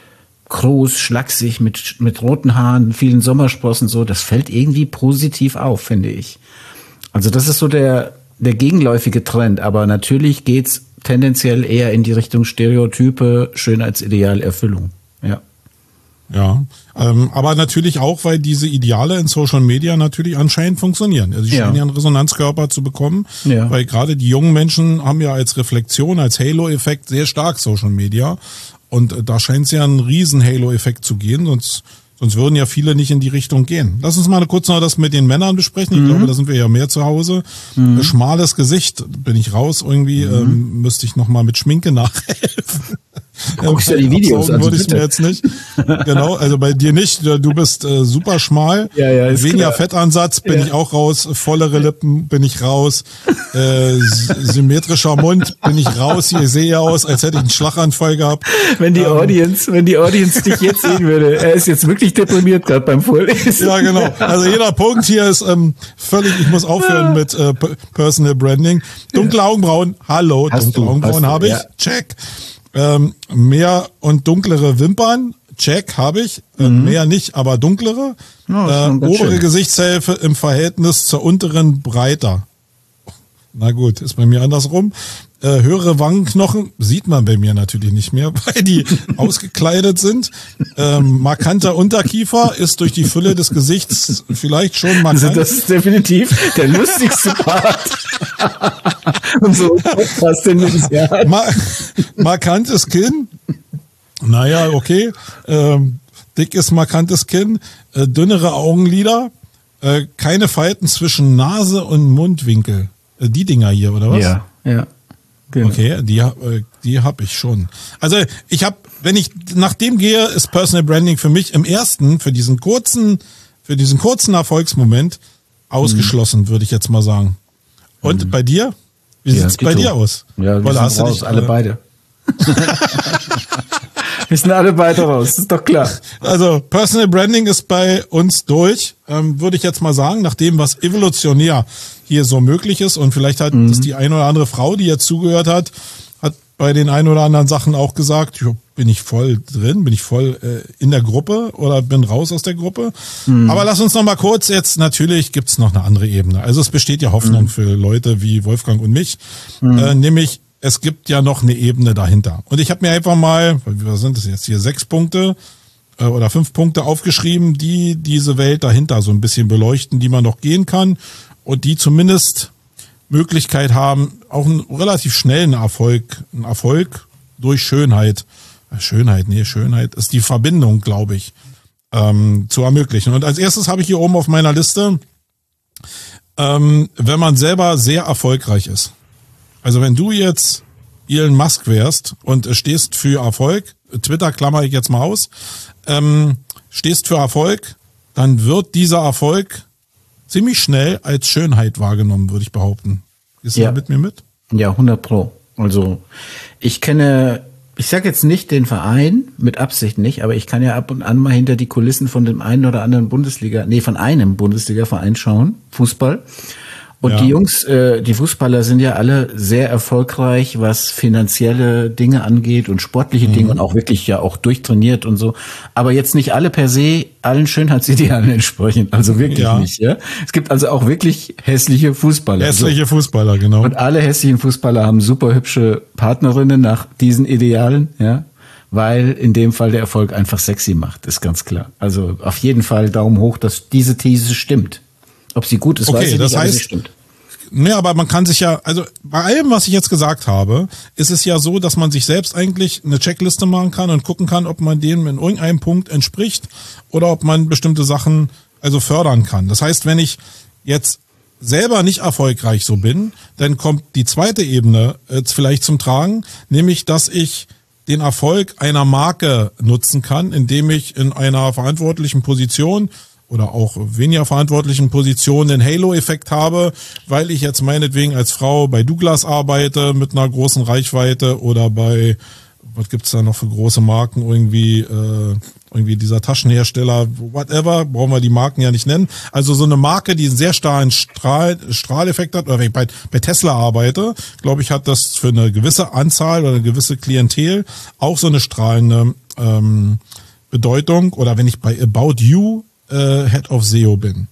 groß, schlaksig, mit, mit roten Haaren, vielen Sommersprossen, so, das fällt irgendwie positiv auf, finde ich. Also das ist so der, der gegenläufige Trend, aber natürlich geht's tendenziell eher in die Richtung Stereotype, Schönheitsideal, Erfüllung. Ja. Ja, ähm, aber natürlich auch, weil diese Ideale in Social Media natürlich anscheinend funktionieren. Also sie Ja. scheinen ja einen Resonanzkörper zu bekommen, Ja. weil gerade die jungen Menschen haben ja als Reflexion, als Halo-Effekt sehr stark Social Media. Und äh, da scheint es ja einen riesen Halo-Effekt zu gehen, sonst Sonst würden ja viele nicht in die Richtung gehen. Lass uns mal kurz noch das mit den Männern besprechen. Ich Mhm. glaube, da sind wir ja mehr zu Hause. Mhm. Schmales Gesicht, bin ich raus. Irgendwie Mhm. ähm, müsste ich noch mal mit Schminke nachhelfen. Du guckst ja die Videos, also würde ich bitte. mir jetzt nicht. Genau, also bei dir nicht. Du bist äh, super schmal. Ja, ja, ist Weniger klar. Fettansatz, bin Ja. ich auch raus. Vollere Lippen, bin ich raus. Äh, symmetrischer Mund, bin ich raus. Hier sehe ja aus, als hätte ich einen Schlaganfall gehabt. Wenn die Ähm, Audience, wenn die Audience dich jetzt sehen würde, er ist jetzt wirklich deprimiert gerade beim Vorlesen. Ja, genau. Also jeder Punkt hier ist ähm, völlig, ich muss aufhören mit äh, P- Personal Branding. Dunkle Augenbrauen, hallo, Hast dunkle du, Augenbrauen hast du, habe ich, ja. check. Ähm, mehr und dunklere Wimpern, check, habe ich. Äh, mehr nicht, aber dunklere. Ja, ist äh, schon ganz obere schön. Gesichtshälfte im Verhältnis zur unteren breiter. Na gut, ist bei mir andersrum. Äh, höhere Wangenknochen sieht man bei mir natürlich nicht mehr, weil die ausgekleidet sind. Ähm, markanter Unterkiefer ist durch die Fülle des Gesichts vielleicht schon markant. Also das ist definitiv der lustigste Part. Und so Podcast, den wir bisher hatten. Ma markantes Kinn. Naja, okay. Ähm, dickes, markantes Kinn. Äh, dünnere Augenlider. Äh, keine Falten zwischen Nase und Mundwinkel. Äh, die Dinger hier, oder was? Ja, ja. Genau. Okay, die, äh, die habe ich schon. Also ich habe, wenn ich nach dem gehe, ist Personal Branding für mich im ersten, für diesen kurzen, für diesen kurzen Erfolgsmoment ausgeschlossen, mhm. würde ich jetzt mal sagen. Und mhm. bei dir? Wie Ja, sieht's bei Tito. dir aus? Ja, wir Weil sind hast du raus, dich, alle äh, beide. Wir sind alle beide raus, ist doch klar. Also Personal Branding ist bei uns durch, ähm, würde ich jetzt mal sagen, nach dem, was evolutionär hier so möglich ist. Und vielleicht hat mhm. das die eine oder andere Frau, die jetzt zugehört hat, hat bei den ein oder anderen Sachen auch gesagt, jo, bin ich voll drin, bin ich voll äh, in der Gruppe oder bin raus aus der Gruppe. Mhm. Aber lass uns noch mal kurz jetzt, natürlich gibt's noch eine andere Ebene. Also es besteht ja Hoffnung mhm. für Leute wie Wolfgang und mich, mhm. äh, nämlich es gibt ja noch eine Ebene dahinter. Und ich habe mir einfach mal, was sind das jetzt hier, sechs Punkte äh, oder fünf Punkte aufgeschrieben, die diese Welt dahinter so ein bisschen beleuchten, die man noch gehen kann und die zumindest Möglichkeit haben, auch einen relativ schnellen Erfolg, einen Erfolg durch Schönheit, Schönheit, nee, Schönheit ist die Verbindung, glaube ich, ähm, zu ermöglichen. Und als erstes habe ich hier oben auf meiner Liste, ähm, wenn man selber sehr erfolgreich ist. Also wenn du jetzt Elon Musk wärst und stehst für Erfolg, Twitter klammer ich jetzt mal aus, ähm, stehst für Erfolg, dann wird dieser Erfolg ziemlich schnell als Schönheit wahrgenommen, würde ich behaupten. Ist ja du mit mir mit? Ja, hundert Pro. Also ich kenne, ich sage jetzt nicht den Verein, mit Absicht nicht, aber ich kann ja ab und an mal hinter die Kulissen von dem einen oder anderen Bundesliga, nee, von einem Bundesliga-Verein schauen, Fußball. Und ja. die Jungs, äh, die Fußballer sind ja alle sehr erfolgreich, was finanzielle Dinge angeht und sportliche mhm. Dinge und auch wirklich ja auch durchtrainiert und so. Aber jetzt nicht alle per se allen Schönheitsidealen entsprechen. Also wirklich ja. nicht. Ja. Es gibt also auch wirklich hässliche Fußballer. Hässliche so. Fußballer, genau. Und alle hässlichen Fußballer haben super hübsche Partnerinnen nach diesen Idealen, ja. Weil in dem Fall der Erfolg einfach sexy macht, ist ganz klar. Also auf jeden Fall Daumen hoch, dass diese These stimmt. Ob sie gut ist, okay, weiß ich das nicht, heißt, aber sie stimmt. Nee, aber man kann sich ja, also bei allem, was ich jetzt gesagt habe, ist es ja so, dass man sich selbst eigentlich eine Checkliste machen kann und gucken kann, ob man dem in irgendeinem Punkt entspricht oder ob man bestimmte Sachen also fördern kann. Das heißt, wenn ich jetzt selber nicht erfolgreich so bin, dann kommt die zweite Ebene jetzt vielleicht zum Tragen, nämlich, dass ich den Erfolg einer Marke nutzen kann, indem ich in einer verantwortlichen Position oder auch weniger verantwortlichen Positionen den Halo-Effekt habe, weil ich jetzt meinetwegen als Frau bei Douglas arbeite mit einer großen Reichweite oder bei, was gibt's da noch für große Marken, irgendwie äh, irgendwie dieser Taschenhersteller, whatever, brauchen wir die Marken ja nicht nennen. Also so eine Marke, die einen sehr starken Strahl, Strahleffekt hat, oder wenn ich bei, bei Tesla arbeite, glaube ich, hat das für eine gewisse Anzahl oder eine gewisse Klientel auch so eine strahlende ähm, Bedeutung. Oder wenn ich bei About You Äh, Head of S E O bin.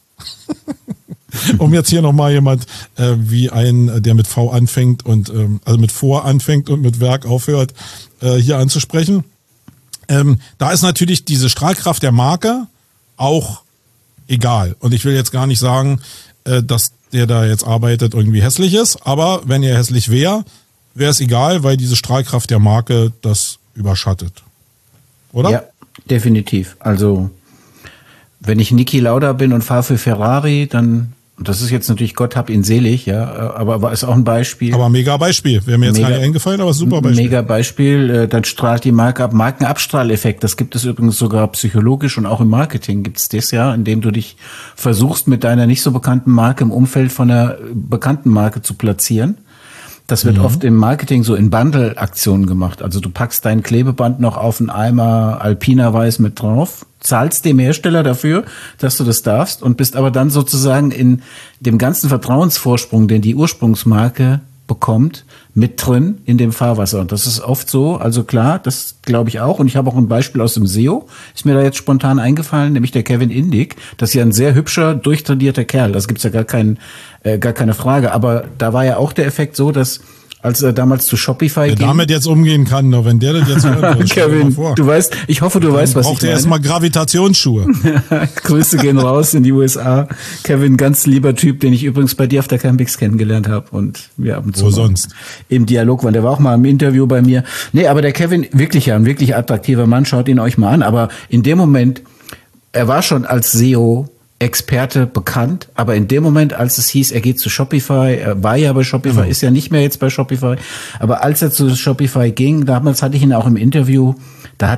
Um jetzt hier nochmal jemand äh, wie ein, der mit V anfängt und ähm, also mit Vor anfängt und mit Werk aufhört, äh, hier anzusprechen. Ähm, da ist natürlich diese Strahlkraft der Marke auch egal. Und ich will jetzt gar nicht sagen, äh, dass der da jetzt arbeitet irgendwie hässlich ist, aber wenn er hässlich wäre, wäre es egal, weil diese Strahlkraft der Marke das überschattet. Oder? Ja, definitiv. Also wenn ich Niki Lauda bin und fahre für Ferrari, dann, das ist jetzt natürlich Gott hab ihn selig, ja, aber ist auch ein Beispiel. Aber mega Beispiel. Wäre mir jetzt mega, gar nicht eingefallen, aber super Beispiel. Mega Beispiel, dann strahlt die Marke ab. Markenabstrahleffekt, das gibt es übrigens sogar psychologisch und auch im Marketing gibt es das ja, indem du dich versuchst, mit deiner nicht so bekannten Marke im Umfeld von einer bekannten Marke zu platzieren. Das wird mhm. oft im Marketing so in Bundle-Aktionen gemacht. Also du packst dein Klebeband noch auf einen Eimer Alpina Weiß mit drauf, zahlst dem Hersteller dafür, dass du das darfst und bist aber dann sozusagen in dem ganzen Vertrauensvorsprung, den die Ursprungsmarke bekommt, mit drin in dem Fahrwasser. Und das ist oft so, also klar, das glaube ich auch. Und ich habe auch ein Beispiel aus dem S E O, ist mir da jetzt spontan eingefallen, nämlich der Kevin Indig. Das ist ja ein sehr hübscher, durchtrainierter Kerl. Das gibt's ja gar keinen, äh, gar keine Frage. Aber da war ja auch der Effekt so, dass als er damals zu Shopify der ging. damit jetzt umgehen kann, nur wenn der das jetzt hört, Kevin, du weißt, ich hoffe, du dann weißt, was ich meine. braucht er erstmal Gravitationsschuhe. Grüße gehen raus in die U S A. Kevin, ganz lieber Typ, den ich übrigens bei dir auf der Campix kennengelernt habe und wir ab und zu Wo sonst? Im Dialog waren. Der war auch mal im Interview bei mir. Nee, aber der Kevin, wirklich ja, ein wirklich attraktiver Mann, schaut ihn euch mal an. Aber in dem Moment, er war schon als S E O Experte bekannt, aber in dem Moment, als es hieß, er geht zu Shopify, er war ja bei Shopify, mhm. ist ja nicht mehr jetzt bei Shopify, aber als er zu Shopify ging, damals hatte ich ihn auch im Interview, da hat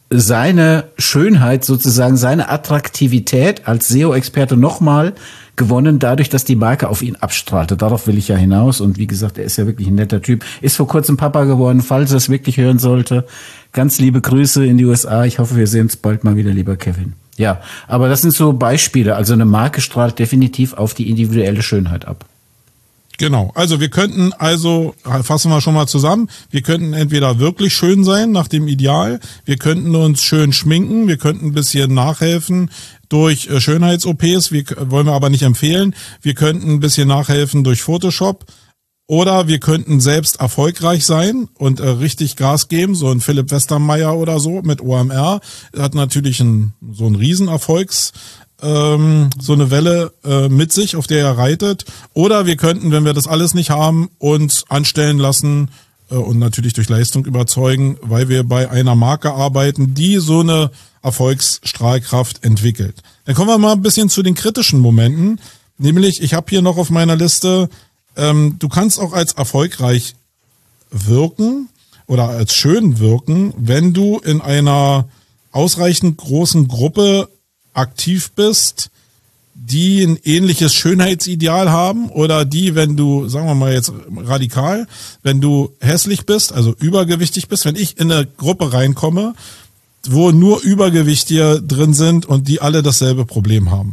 seine Schönheit sozusagen, seine Attraktivität als S E O-Experte nochmal gewonnen, dadurch, dass die Marke auf ihn abstrahlte. Darauf will ich ja hinaus. Und wie gesagt, er ist ja wirklich ein netter Typ. Ist vor kurzem Papa geworden, falls er es wirklich hören sollte. Ganz liebe Grüße in die U S A. Ich hoffe, wir sehen uns bald mal wieder, lieber Kevin. Ja, aber das sind so Beispiele. Also eine Marke strahlt definitiv auf die individuelle Schönheit ab. Genau, also wir könnten, also fassen wir schon mal zusammen, wir könnten entweder wirklich schön sein nach dem Ideal, wir könnten uns schön schminken, wir könnten ein bisschen nachhelfen durch Schönheits-O Ps, wir, wollen wir aber nicht empfehlen, wir könnten ein bisschen nachhelfen durch Photoshop oder wir könnten selbst erfolgreich sein und äh, richtig Gas geben, so ein Philipp Westermeier oder so mit O M R, hat natürlich ein, so ein Riesenerfolgs ähm, so eine Welle äh, mit sich, auf der er reitet. Oder wir könnten, wenn wir das alles nicht haben, uns anstellen lassen äh, und natürlich durch Leistung überzeugen, weil wir bei einer Marke arbeiten, die so eine Erfolgsstrahlkraft entwickelt. Dann kommen wir mal ein bisschen zu den kritischen Momenten. Nämlich, ich habe hier noch auf meiner Liste, ähm, du kannst auch als erfolgreich wirken oder als schön wirken, wenn du in einer ausreichend großen Gruppe aktiv bist, die ein ähnliches Schönheitsideal haben oder die, wenn du, sagen wir mal jetzt radikal, wenn du hässlich bist, also übergewichtig bist, wenn ich in eine Gruppe reinkomme, wo nur Übergewichtiger drin sind und die alle dasselbe Problem haben,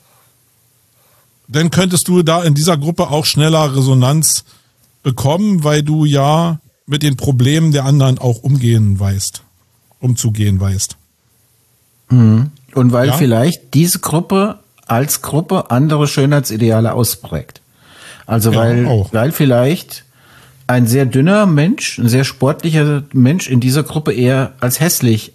dann könntest du da in dieser Gruppe auch schneller Resonanz bekommen, weil du ja mit den Problemen der anderen auch umgehen weißt, umzugehen weißt. Mhm. Und weil ja? vielleicht diese Gruppe als Gruppe andere Schönheitsideale ausprägt. Also ja, weil, auch. weil vielleicht ein sehr dünner Mensch, ein sehr sportlicher Mensch in dieser Gruppe eher als hässlich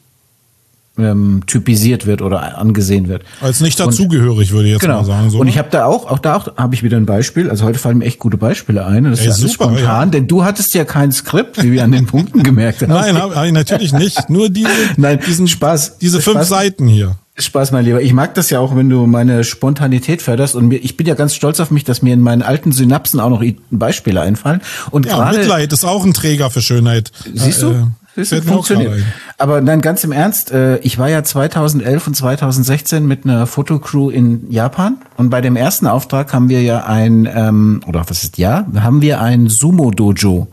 ähm, typisiert wird oder angesehen wird. Als nicht dazugehörig, würde ich jetzt genau. mal sagen. So, und ne? ich habe da auch, auch da auch, habe ich wieder ein Beispiel. Also heute fallen mir echt gute Beispiele ein. Das Ey, ist ja super, alles spontan, ja. denn du hattest ja kein Skript, wie wir an den Punkten gemerkt haben. Nein, hab, hab ich natürlich nicht. Nur diese, Nein, diesen Spaß, diese fünf Spaß. Seiten hier. Spaß, mein Lieber. Ich mag das ja auch, wenn du meine Spontanität förderst. Und mir, ich bin ja ganz stolz auf mich, dass mir in meinen alten Synapsen auch noch Beispiele einfallen. Und Ja, gerade Mitleid ist auch ein Träger für Schönheit. Siehst du? Äh, Siehst du, fällt mir auch funktioniert. gerade ein. Aber nein, ganz im Ernst, äh, ich war ja zweitausendelf und zweitausendsechzehn mit einer Fotocrew in Japan. Und bei dem ersten Auftrag haben wir ja ein, ähm, oder was ist ja, haben wir ein Sumo-Dojo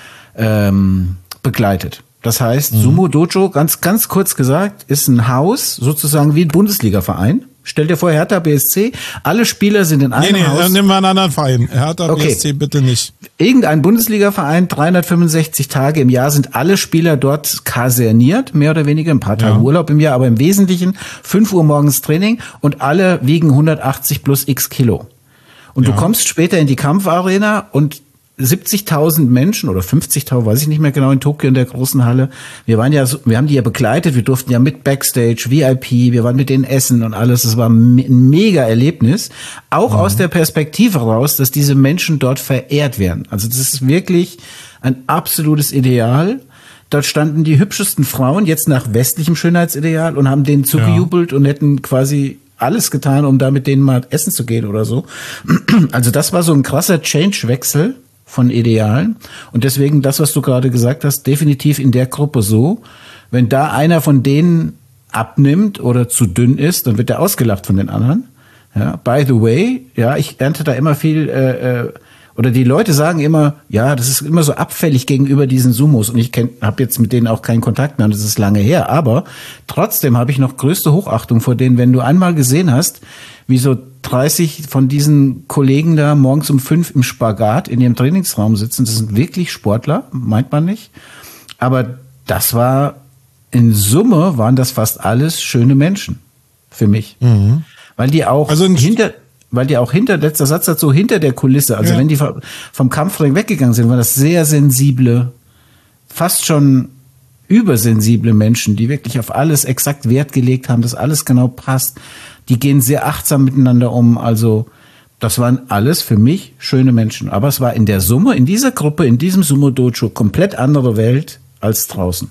ähm, begleitet. Das heißt, mhm. Sumo Dojo, ganz ganz kurz gesagt, ist ein Haus, sozusagen wie ein Bundesliga-Verein. Stell dir vor, Hertha B S C, alle Spieler sind in einem nee, nee, Haus. Dann nehmen wir einen anderen Verein. Hertha Okay. B S C bitte nicht. Irgendein Bundesliga-Verein, dreihundertfünfundsechzig Tage im Jahr sind alle Spieler dort kaserniert, mehr oder weniger, ein paar Tage Ja. Urlaub im Jahr, aber im Wesentlichen fünf Uhr morgens Training und alle wiegen hundertachtzig plus x Kilo. Und Ja. du kommst später in die Kampfarena und siebzigtausend Menschen oder fünfzigtausend, weiß ich nicht mehr genau, in Tokio in der großen Halle. Wir waren ja, so, wir haben die ja begleitet, wir durften ja mit Backstage, V I P, wir waren mit denen essen und alles. Es war ein mega Erlebnis. Auch mhm. aus der Perspektive raus, dass diese Menschen dort verehrt werden. Also das ist wirklich ein absolutes Ideal. Dort standen die hübschesten Frauen, jetzt nach westlichem Schönheitsideal, und haben denen zugejubelt ja. und hätten quasi alles getan, um da mit denen mal essen zu gehen oder so. Also das war so ein krasser Change-Wechsel von Idealen. Und deswegen das, was du gerade gesagt hast, definitiv in der Gruppe so, wenn da einer von denen abnimmt oder zu dünn ist, dann wird er ausgelacht von den anderen. Ja, by the way, ja, ich ernte da immer viel, äh, oder die Leute sagen immer, ja, das ist immer so abfällig gegenüber diesen Sumos. Und ich habe jetzt mit denen auch keinen Kontakt mehr, und das ist lange her. Aber trotzdem habe ich noch größte Hochachtung vor denen, wenn du einmal gesehen hast, wie so dreißig von diesen Kollegen da morgens um fünf im Spagat in ihrem Trainingsraum sitzen. Das sind wirklich Sportler, meint man nicht. Aber das war, in Summe waren das fast alles schöne Menschen für mich. Mhm. Weil die auch also hinter, weil die auch hinter, letzter Satz dazu, hinter der Kulisse, also ja. wenn die vom Kampfring weggegangen sind, waren das sehr sensible, fast schon übersensible Menschen, die wirklich auf alles exakt Wert gelegt haben, dass alles genau passt. Die gehen sehr achtsam miteinander um. Also das waren alles für mich schöne Menschen. Aber es war in der Summe, in dieser Gruppe, in diesem Sumo-Dojo komplett andere Welt als draußen.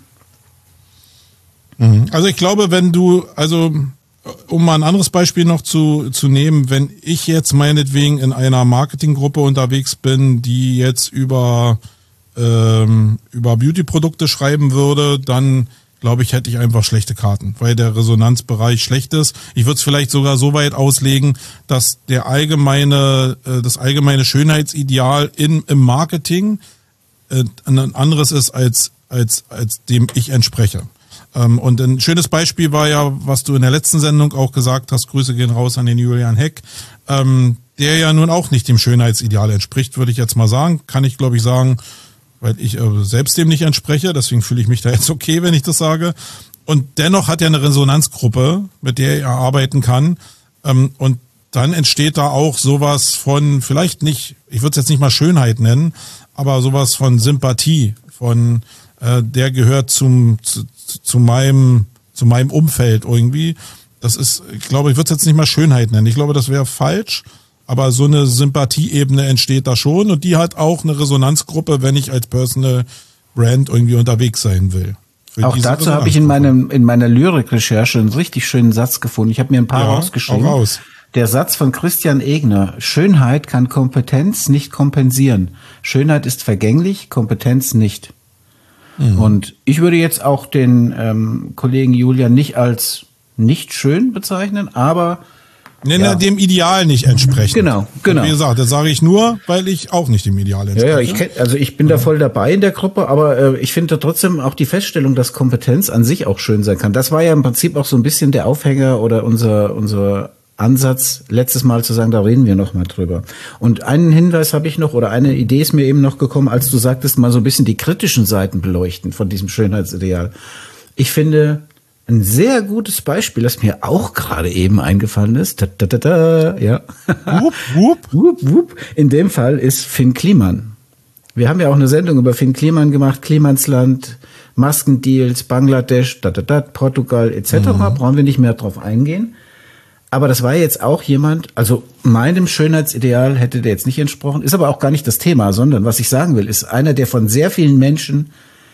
Also ich glaube, wenn du, also um mal ein anderes Beispiel noch zu, zu nehmen, wenn ich jetzt meinetwegen in einer Marketinggruppe unterwegs bin, die jetzt über, ähm, über Beauty-Produkte schreiben würde, dann glaube ich, hätte ich einfach schlechte Karten, weil der Resonanzbereich schlecht ist. Ich würde es vielleicht sogar so weit auslegen, dass der allgemeine, das allgemeine Schönheitsideal in, im Marketing ein anderes ist als, als, als dem ich entspreche. Und ein schönes Beispiel war ja, was du in der letzten Sendung auch gesagt hast, Grüße gehen raus an den Julian Heck, der ja nun auch nicht dem Schönheitsideal entspricht, würde ich jetzt mal sagen. Kann ich, glaube ich, sagen, weil ich selbst dem nicht entspreche, deswegen fühle ich mich da jetzt okay, wenn ich das sage. Und dennoch hat er eine Resonanzgruppe, mit der er arbeiten kann. Und dann entsteht da auch sowas von, vielleicht nicht, ich würde es jetzt nicht mal Schönheit nennen, aber sowas von Sympathie, von äh, der gehört zum zu, zu meinem zu meinem Umfeld irgendwie. Das ist, ich glaube, ich würde es jetzt nicht mal Schönheit nennen. Ich glaube, das wäre falsch, aber so eine Sympathieebene entsteht da schon und die hat auch eine Resonanzgruppe, wenn ich als Personal Brand irgendwie unterwegs sein will. Für auch dazu habe ich in meinem in meiner Lyrik-Recherche einen richtig schönen Satz gefunden. Ich habe mir ein paar ja, rausgeschrieben. Auch raus. Der Satz von Christian Egner: Schönheit kann Kompetenz nicht kompensieren. Schönheit ist vergänglich, Kompetenz nicht. Mhm. Und ich würde jetzt auch den ähm, Kollegen Julian nicht als nicht schön bezeichnen, aber nee, ja. dem Ideal nicht entsprechen. Genau, genau. Und wie gesagt, das sage ich nur, weil ich auch nicht dem Ideal entspreche. Ja, ja, ich kenn, also ich bin ja. da voll dabei in der Gruppe, aber äh, ich finde trotzdem auch die Feststellung, dass Kompetenz an sich auch schön sein kann. Das war ja im Prinzip auch so ein bisschen der Aufhänger oder unser unser Ansatz, letztes Mal zu sagen, da reden wir noch mal drüber. Und einen Hinweis habe ich noch, oder eine Idee ist mir eben noch gekommen, als du sagtest, mal so ein bisschen die kritischen Seiten beleuchten von diesem Schönheitsideal. Ich finde, ein sehr gutes Beispiel, das mir auch gerade eben eingefallen ist, da, da, da, da, ja. Wupp, wupp. Wupp, wupp. In dem Fall ist Finn Kliman. Wir haben ja auch eine Sendung über Finn Kliman gemacht, Klimansland, Maskendeals, Bangladesch, da, da, da, Portugal et cetera. Mhm. Brauchen wir nicht mehr drauf eingehen. Aber das war jetzt auch jemand, also meinem Schönheitsideal hätte der jetzt nicht entsprochen, ist aber auch gar nicht das Thema, sondern was ich sagen will, ist einer, der von sehr vielen Menschen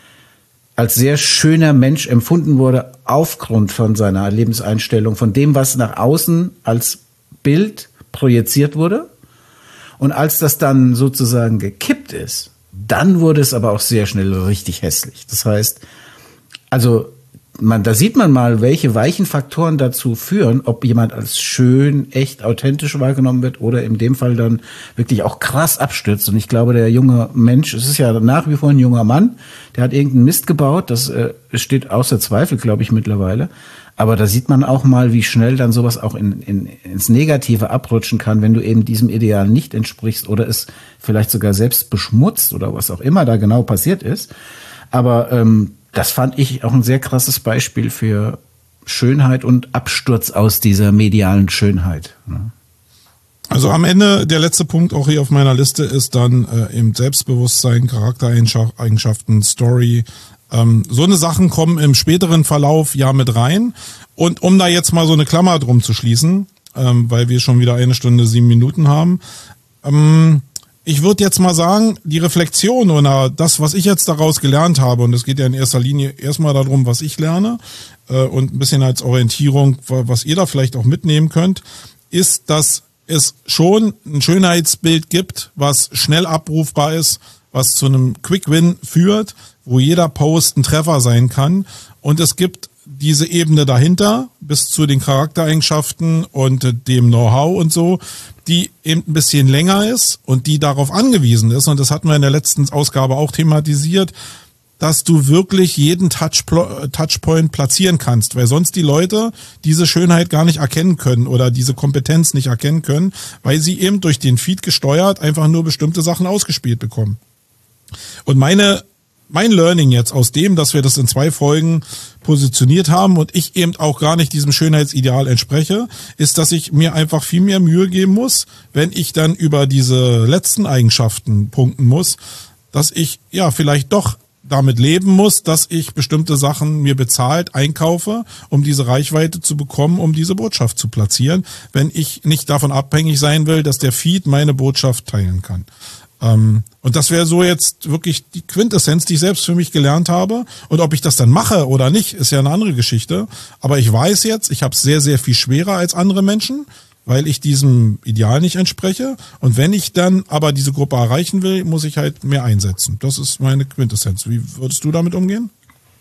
als sehr schöner Mensch empfunden wurde, aufgrund von seiner Lebenseinstellung, von dem, was nach außen als Bild projiziert wurde. Und als das dann sozusagen gekippt ist, dann wurde es aber auch sehr schnell richtig hässlich. Das heißt, also man, da sieht man mal, welche weichen Faktoren dazu führen, ob jemand als schön, echt, authentisch wahrgenommen wird oder in dem Fall dann wirklich auch krass abstürzt. Und ich glaube, der junge Mensch, es ist ja nach wie vor ein junger Mann, der hat irgendeinen Mist gebaut, das äh, steht außer Zweifel, glaube ich, mittlerweile. Aber da sieht man auch mal, wie schnell dann sowas auch in, in, ins Negative abrutschen kann, wenn du eben diesem Ideal nicht entsprichst oder es vielleicht sogar selbst beschmutzt oder was auch immer da genau passiert ist. Aber ähm, das fand ich auch ein sehr krasses Beispiel für Schönheit und Absturz aus dieser medialen Schönheit. Also am Ende, der letzte Punkt auch hier auf meiner Liste ist dann äh, eben Selbstbewusstsein, Charaktereigenschaften, Story. Ähm, so eine Sachen kommen im späteren Verlauf ja mit rein. Und um da jetzt mal so eine Klammer drum zu schließen, ähm, weil wir schon wieder eine Stunde, sieben Minuten haben, ähm, ich würde jetzt mal sagen, die Reflexion oder das, was ich jetzt daraus gelernt habe, und es geht ja in erster Linie erstmal darum, was ich lerne äh, und ein bisschen als Orientierung, was ihr da vielleicht auch mitnehmen könnt, ist, dass es schon ein Schönheitsbild gibt, was schnell abrufbar ist, was zu einem Quick-Win führt, wo jeder Post ein Treffer sein kann. Und es gibt diese Ebene dahinter bis zu den Charaktereigenschaften und dem Know-how und so, die eben ein bisschen länger ist und die darauf angewiesen ist, und das hatten wir in der letzten Ausgabe auch thematisiert, dass du wirklich jeden Touchplo- Touchpoint platzieren kannst, weil sonst die Leute diese Schönheit gar nicht erkennen können oder diese Kompetenz nicht erkennen können, weil sie eben durch den Feed gesteuert einfach nur bestimmte Sachen ausgespielt bekommen. Und meine Mein Learning jetzt aus dem, dass wir das in zwei Folgen positioniert haben und ich eben auch gar nicht diesem Schönheitsideal entspreche, ist, dass ich mir einfach viel mehr Mühe geben muss, wenn ich dann über diese letzten Eigenschaften punkten muss, dass ich ja vielleicht doch damit leben muss, dass ich bestimmte Sachen mir bezahlt einkaufe, um diese Reichweite zu bekommen, um diese Botschaft zu platzieren, wenn ich nicht davon abhängig sein will, dass der Feed meine Botschaft teilen kann. Ähm, und das wäre so jetzt wirklich die Quintessenz, die ich selbst für mich gelernt habe. Und ob ich das dann mache oder nicht, ist ja eine andere Geschichte. Aber ich weiß jetzt, ich habe es sehr, sehr viel schwerer als andere Menschen, weil ich diesem Ideal nicht entspreche. Und wenn ich dann aber diese Gruppe erreichen will, muss ich halt mehr einsetzen. Das ist meine Quintessenz. Wie würdest du damit umgehen?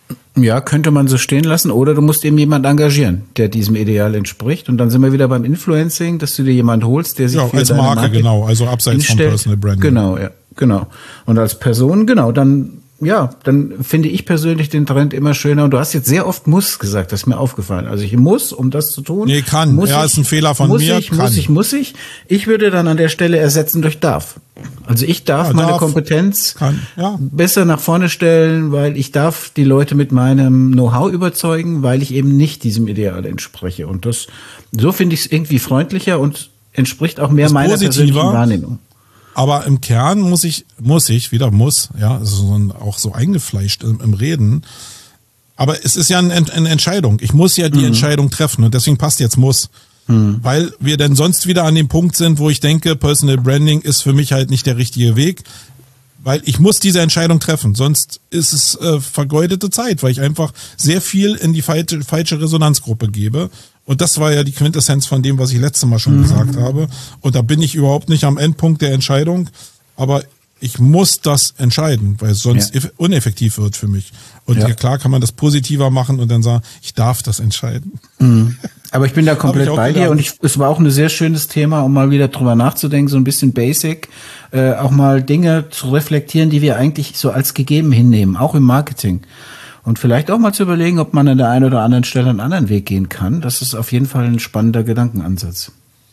Ja, könnte man so stehen lassen. Oder du musst eben jemand engagieren, der diesem Ideal entspricht. Und dann sind wir wieder beim Influencing, dass du dir jemand holst, der sich ja, für als deine Marke, Marke genau, also abseits hinstellt. vom Personal Branding. Genau, ja, genau. Und als Person, genau, dann, ja, dann finde ich persönlich den Trend immer schöner. Und du hast jetzt sehr oft muss gesagt, das ist mir aufgefallen. Also ich muss, um das zu tun. Nee, kann. Muss ja, ich, ist ein Fehler von muss mir. Ich, kann. muss ich, muss ich. Ich würde dann an der Stelle ersetzen durch darf. Also ich darf ja, meine darf, Kompetenz kann, ja. besser nach vorne stellen, weil ich darf die Leute mit meinem Know-how überzeugen, weil ich eben nicht diesem Ideal entspreche. Und das, so finde ich es irgendwie freundlicher und entspricht auch mehr meiner persönlichen Wahrnehmung. Aber im Kern muss ich, muss ich, wieder muss, ja, also so ein, auch so eingefleischt im, im Reden. Aber es ist ja eine, eine Entscheidung. Ich muss ja die mhm. Entscheidung treffen und deswegen passt jetzt muss. Mhm. Weil wir dann sonst wieder an dem Punkt sind, wo ich denke, Personal Branding ist für mich halt nicht der richtige Weg. Weil ich muss diese Entscheidung treffen, sonst ist es äh, vergeudete Zeit, weil ich einfach sehr viel in die falsche, falsche Resonanzgruppe gebe. Und das war ja die Quintessenz von dem, was ich letztes Mal schon mhm. gesagt habe. Und da bin ich überhaupt nicht am Endpunkt der Entscheidung, aber ich muss das entscheiden, weil es sonst ja. uneffektiv wird für mich. Und ja. klar kann man das positiver machen und dann sagen, ich darf das entscheiden. Mhm. Aber ich bin da komplett bei dir und ich, es war auch ein sehr schönes Thema, um mal wieder drüber nachzudenken, so ein bisschen basic, äh, auch mal Dinge zu reflektieren, die wir eigentlich so als gegeben hinnehmen, auch im Marketing. Und vielleicht auch mal zu überlegen, ob man an der einen oder anderen Stelle einen anderen Weg gehen kann. Das ist auf jeden Fall ein spannender Gedankenansatz.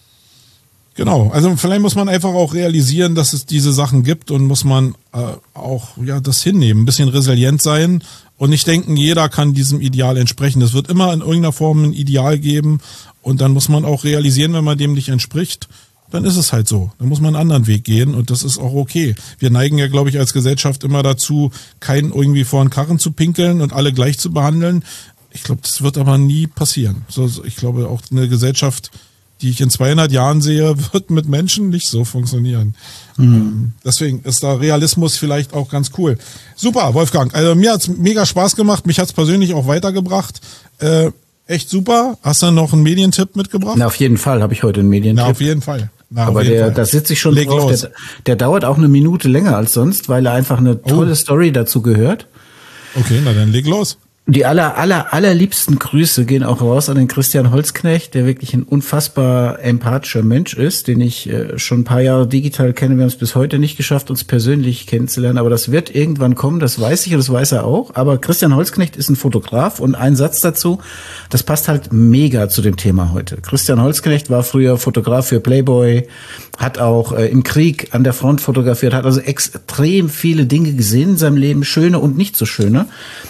Genau, also vielleicht muss man einfach auch realisieren, dass es diese Sachen gibt und muss man äh, auch ja das hinnehmen, ein bisschen resilient sein und nicht denken, jeder kann diesem Ideal entsprechen. Es wird immer in irgendeiner Form ein Ideal geben und dann muss man auch realisieren, wenn man dem nicht entspricht, dann ist es halt so. Dann muss man einen anderen Weg gehen und das ist auch okay. Wir neigen ja, glaube ich, als Gesellschaft immer dazu, keinen irgendwie vor den Karren zu pinkeln und alle gleich zu behandeln. Ich glaube, das wird aber nie passieren. So, ich glaube, auch eine Gesellschaft, die ich in zweihundert Jahren sehe, wird mit Menschen nicht so funktionieren. Mhm. Deswegen ist da Realismus vielleicht auch ganz cool. Super, Wolfgang. Also mir hat's mega Spaß gemacht. Mich hat's persönlich auch weitergebracht. Äh, echt super. Hast du noch einen Medientipp mitgebracht? Na, auf jeden Fall habe ich heute einen Medientipp. Na, auf jeden Fall. Na, Aber der, da sitze ich schon Leg drauf. Der, der dauert auch eine Minute länger als sonst, weil er einfach eine tolle oh. Story dazu gehört. Okay, na dann leg los. Die aller, aller, allerliebsten Grüße gehen auch raus an den Christian Holzknecht, der wirklich ein unfassbar empathischer Mensch ist, den ich äh, schon ein paar Jahre digital kenne. Wir haben es bis heute nicht geschafft, uns persönlich kennenzulernen, aber das wird irgendwann kommen, das weiß ich und das weiß er auch. Aber Christian Holzknecht ist ein Fotograf und ein Satz dazu, das passt halt mega zu dem Thema heute. Christian Holzknecht war früher Fotograf für Playboy, hat auch äh, im Krieg an der Front fotografiert, hat also extrem viele Dinge gesehen in seinem Leben, schöne und nicht so schöne.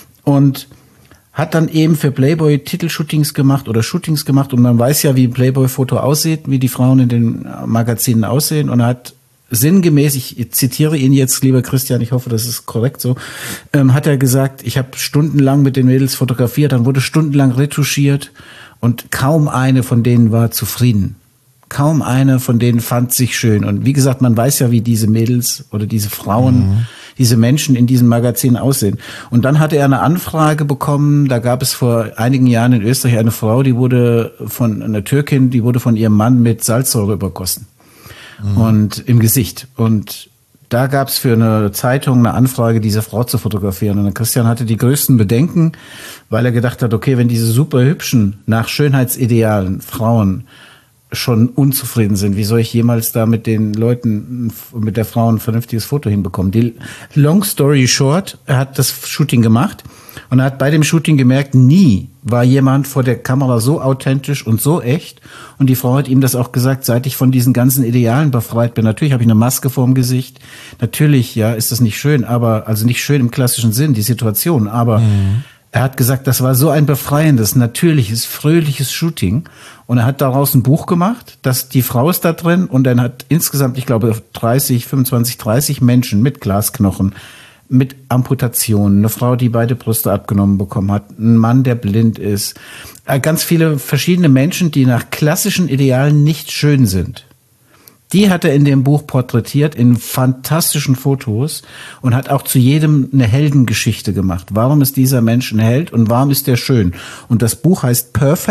Und hat dann eben für Playboy Titelshootings gemacht oder Shootings gemacht und man weiß ja, wie ein Playboy-Foto aussieht, wie die Frauen in den Magazinen aussehen und er hat sinngemäß, ich zitiere ihn jetzt, lieber Christian, ich hoffe, das ist korrekt so, ähm, hat er gesagt, ich habe stundenlang mit den Mädels fotografiert, dann wurde stundenlang retuschiert und kaum eine von denen war zufrieden. Kaum eine von denen fand sich schön. Und wie gesagt, man weiß ja, wie diese Mädels oder diese Frauen, mhm. diese Menschen in diesen Magazinen aussehen. Und dann hatte er eine Anfrage bekommen, da gab es vor einigen Jahren in Österreich eine Frau, die wurde von einer Türkin, die wurde von ihrem Mann mit Salzsäure übergossen. Mhm. Und im Gesicht. Und da gab es für eine Zeitung eine Anfrage, diese Frau zu fotografieren. Und Christian hatte die größten Bedenken, weil er gedacht hat, okay, wenn diese super hübschen, nach Schönheitsidealen Frauen schon unzufrieden sind. Wie soll ich jemals da mit den Leuten, mit der Frau ein vernünftiges Foto hinbekommen? Die long story short, er hat das Shooting gemacht und er hat bei dem Shooting gemerkt, nie war jemand vor der Kamera so authentisch und so echt. Und die Frau hat ihm das auch gesagt, seit ich von diesen ganzen Idealen befreit bin. Natürlich habe ich eine Maske vorm Gesicht. Natürlich, ja, ist das nicht schön, aber, also nicht schön im klassischen Sinn, die Situation, aber mhm. er hat gesagt, das war so ein befreiendes, natürliches, fröhliches Shooting. Und er hat daraus ein Buch gemacht, dass die Frau ist da drin und dann hat insgesamt, ich glaube, dreißig, fünfundzwanzig, dreißig Menschen mit Glasknochen, mit Amputationen, eine Frau, die beide Brüste abgenommen bekommen hat, ein Mann, der blind ist, ganz viele verschiedene Menschen, die nach klassischen Idealen nicht schön sind. Die hat er in dem Buch porträtiert, in fantastischen Fotos und hat auch zu jedem eine Heldengeschichte gemacht. Warum ist dieser Mensch ein Held und warum ist der schön? Und das Buch heißt Perfect,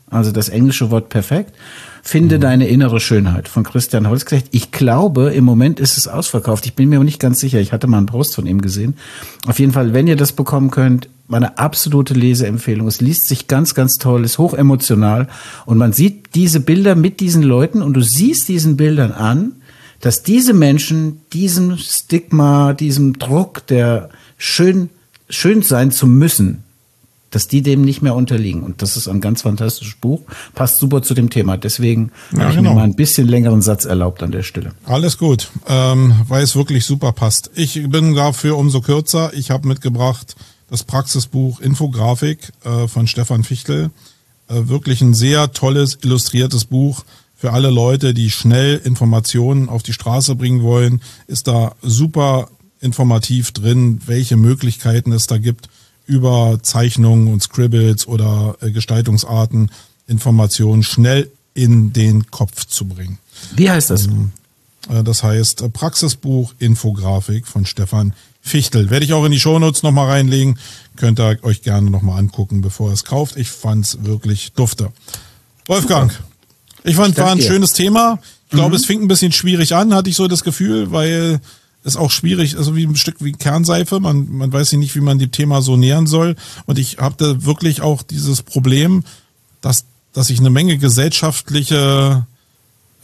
also das englische Wort perfekt. Finde mhm. deine innere Schönheit von Christian Holzknecht. Ich glaube, im Moment ist es ausverkauft. Ich bin mir aber nicht ganz sicher. Ich hatte mal einen Post von ihm gesehen. Auf jeden Fall, wenn ihr das bekommen könnt, meine absolute Leseempfehlung. Es liest sich ganz, ganz toll, ist hochemotional und man sieht diese Bilder mit diesen Leuten und du siehst diesen Bildern an, dass diese Menschen diesem Stigma, diesem Druck, der schön, schön sein zu müssen, dass die dem nicht mehr unterliegen. Und das ist ein ganz fantastisches Buch, passt super zu dem Thema. Deswegen ja, habe ich genau. mir mal ein bisschen längeren Satz erlaubt an der Stelle. Alles gut, ähm, weil es wirklich super passt. Ich bin dafür umso kürzer. Ich habe mitgebracht das Praxisbuch Infografik äh, von Stefan Fichtel. Äh, wirklich ein sehr tolles, illustriertes Buch für alle Leute, die schnell Informationen auf die Straße bringen wollen. Ist da super informativ drin, welche Möglichkeiten es da gibt, über Zeichnungen und Scribbles oder äh, Gestaltungsarten Informationen schnell in den Kopf zu bringen. Wie heißt das? Ähm, äh, das heißt äh, Praxisbuch Infografik von Stefan Fichtel. Werde ich auch in die Shownotes nochmal reinlegen. Könnt ihr euch gerne nochmal angucken, bevor ihr es kauft. Ich fand's wirklich dufte. Wolfgang, Super. ich fand, es war ein dir. schönes Thema. Ich glaube, mhm. es fing ein bisschen schwierig an, hatte ich so das Gefühl, weil ist auch schwierig, also wie ein Stück wie Kernseife, man man weiß nicht, wie man dem Thema so nähern soll und ich habe da wirklich auch dieses Problem, dass dass ich eine Menge gesellschaftliche äh,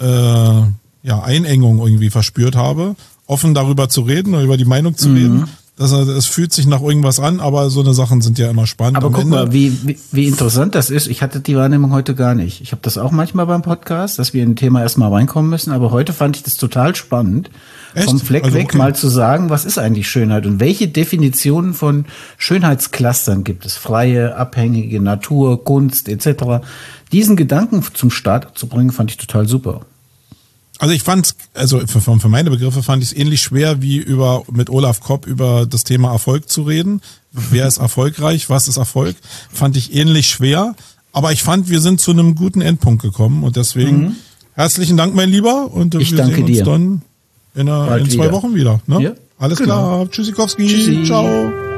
ja Einengung irgendwie verspürt habe, offen darüber zu reden oder über die Meinung zu mhm. reden. Das, es fühlt sich nach irgendwas an, aber so eine Sachen sind ja immer spannend. Aber guck Ende. mal, wie, wie wie interessant das ist. Ich hatte die Wahrnehmung heute gar nicht. Ich habe das auch manchmal beim Podcast, dass wir in ein Thema erstmal reinkommen müssen, aber heute fand ich das total spannend, Echt? vom Fleck also, weg okay. mal zu sagen, was ist eigentlich Schönheit und welche Definitionen von Schönheitsclustern gibt es? Freie, abhängige, Natur, Kunst et cetera. Diesen Gedanken zum Start zu bringen, fand ich total super. Also ich fand's, also für, für meine Begriffe fand ich es ähnlich schwer wie über mit Olaf Kopp über das Thema Erfolg zu reden. Wer ist erfolgreich? Was ist Erfolg? Fand ich ähnlich schwer. Aber ich fand, wir sind zu einem guten Endpunkt gekommen und deswegen mhm. herzlichen Dank, mein Lieber. Und ich wir danke sehen uns dir. dann in, einer, in zwei wieder. Wochen wieder. Ne? Ja, Alles genau. klar. Tschüssikowski. Tschüssi. Ciao.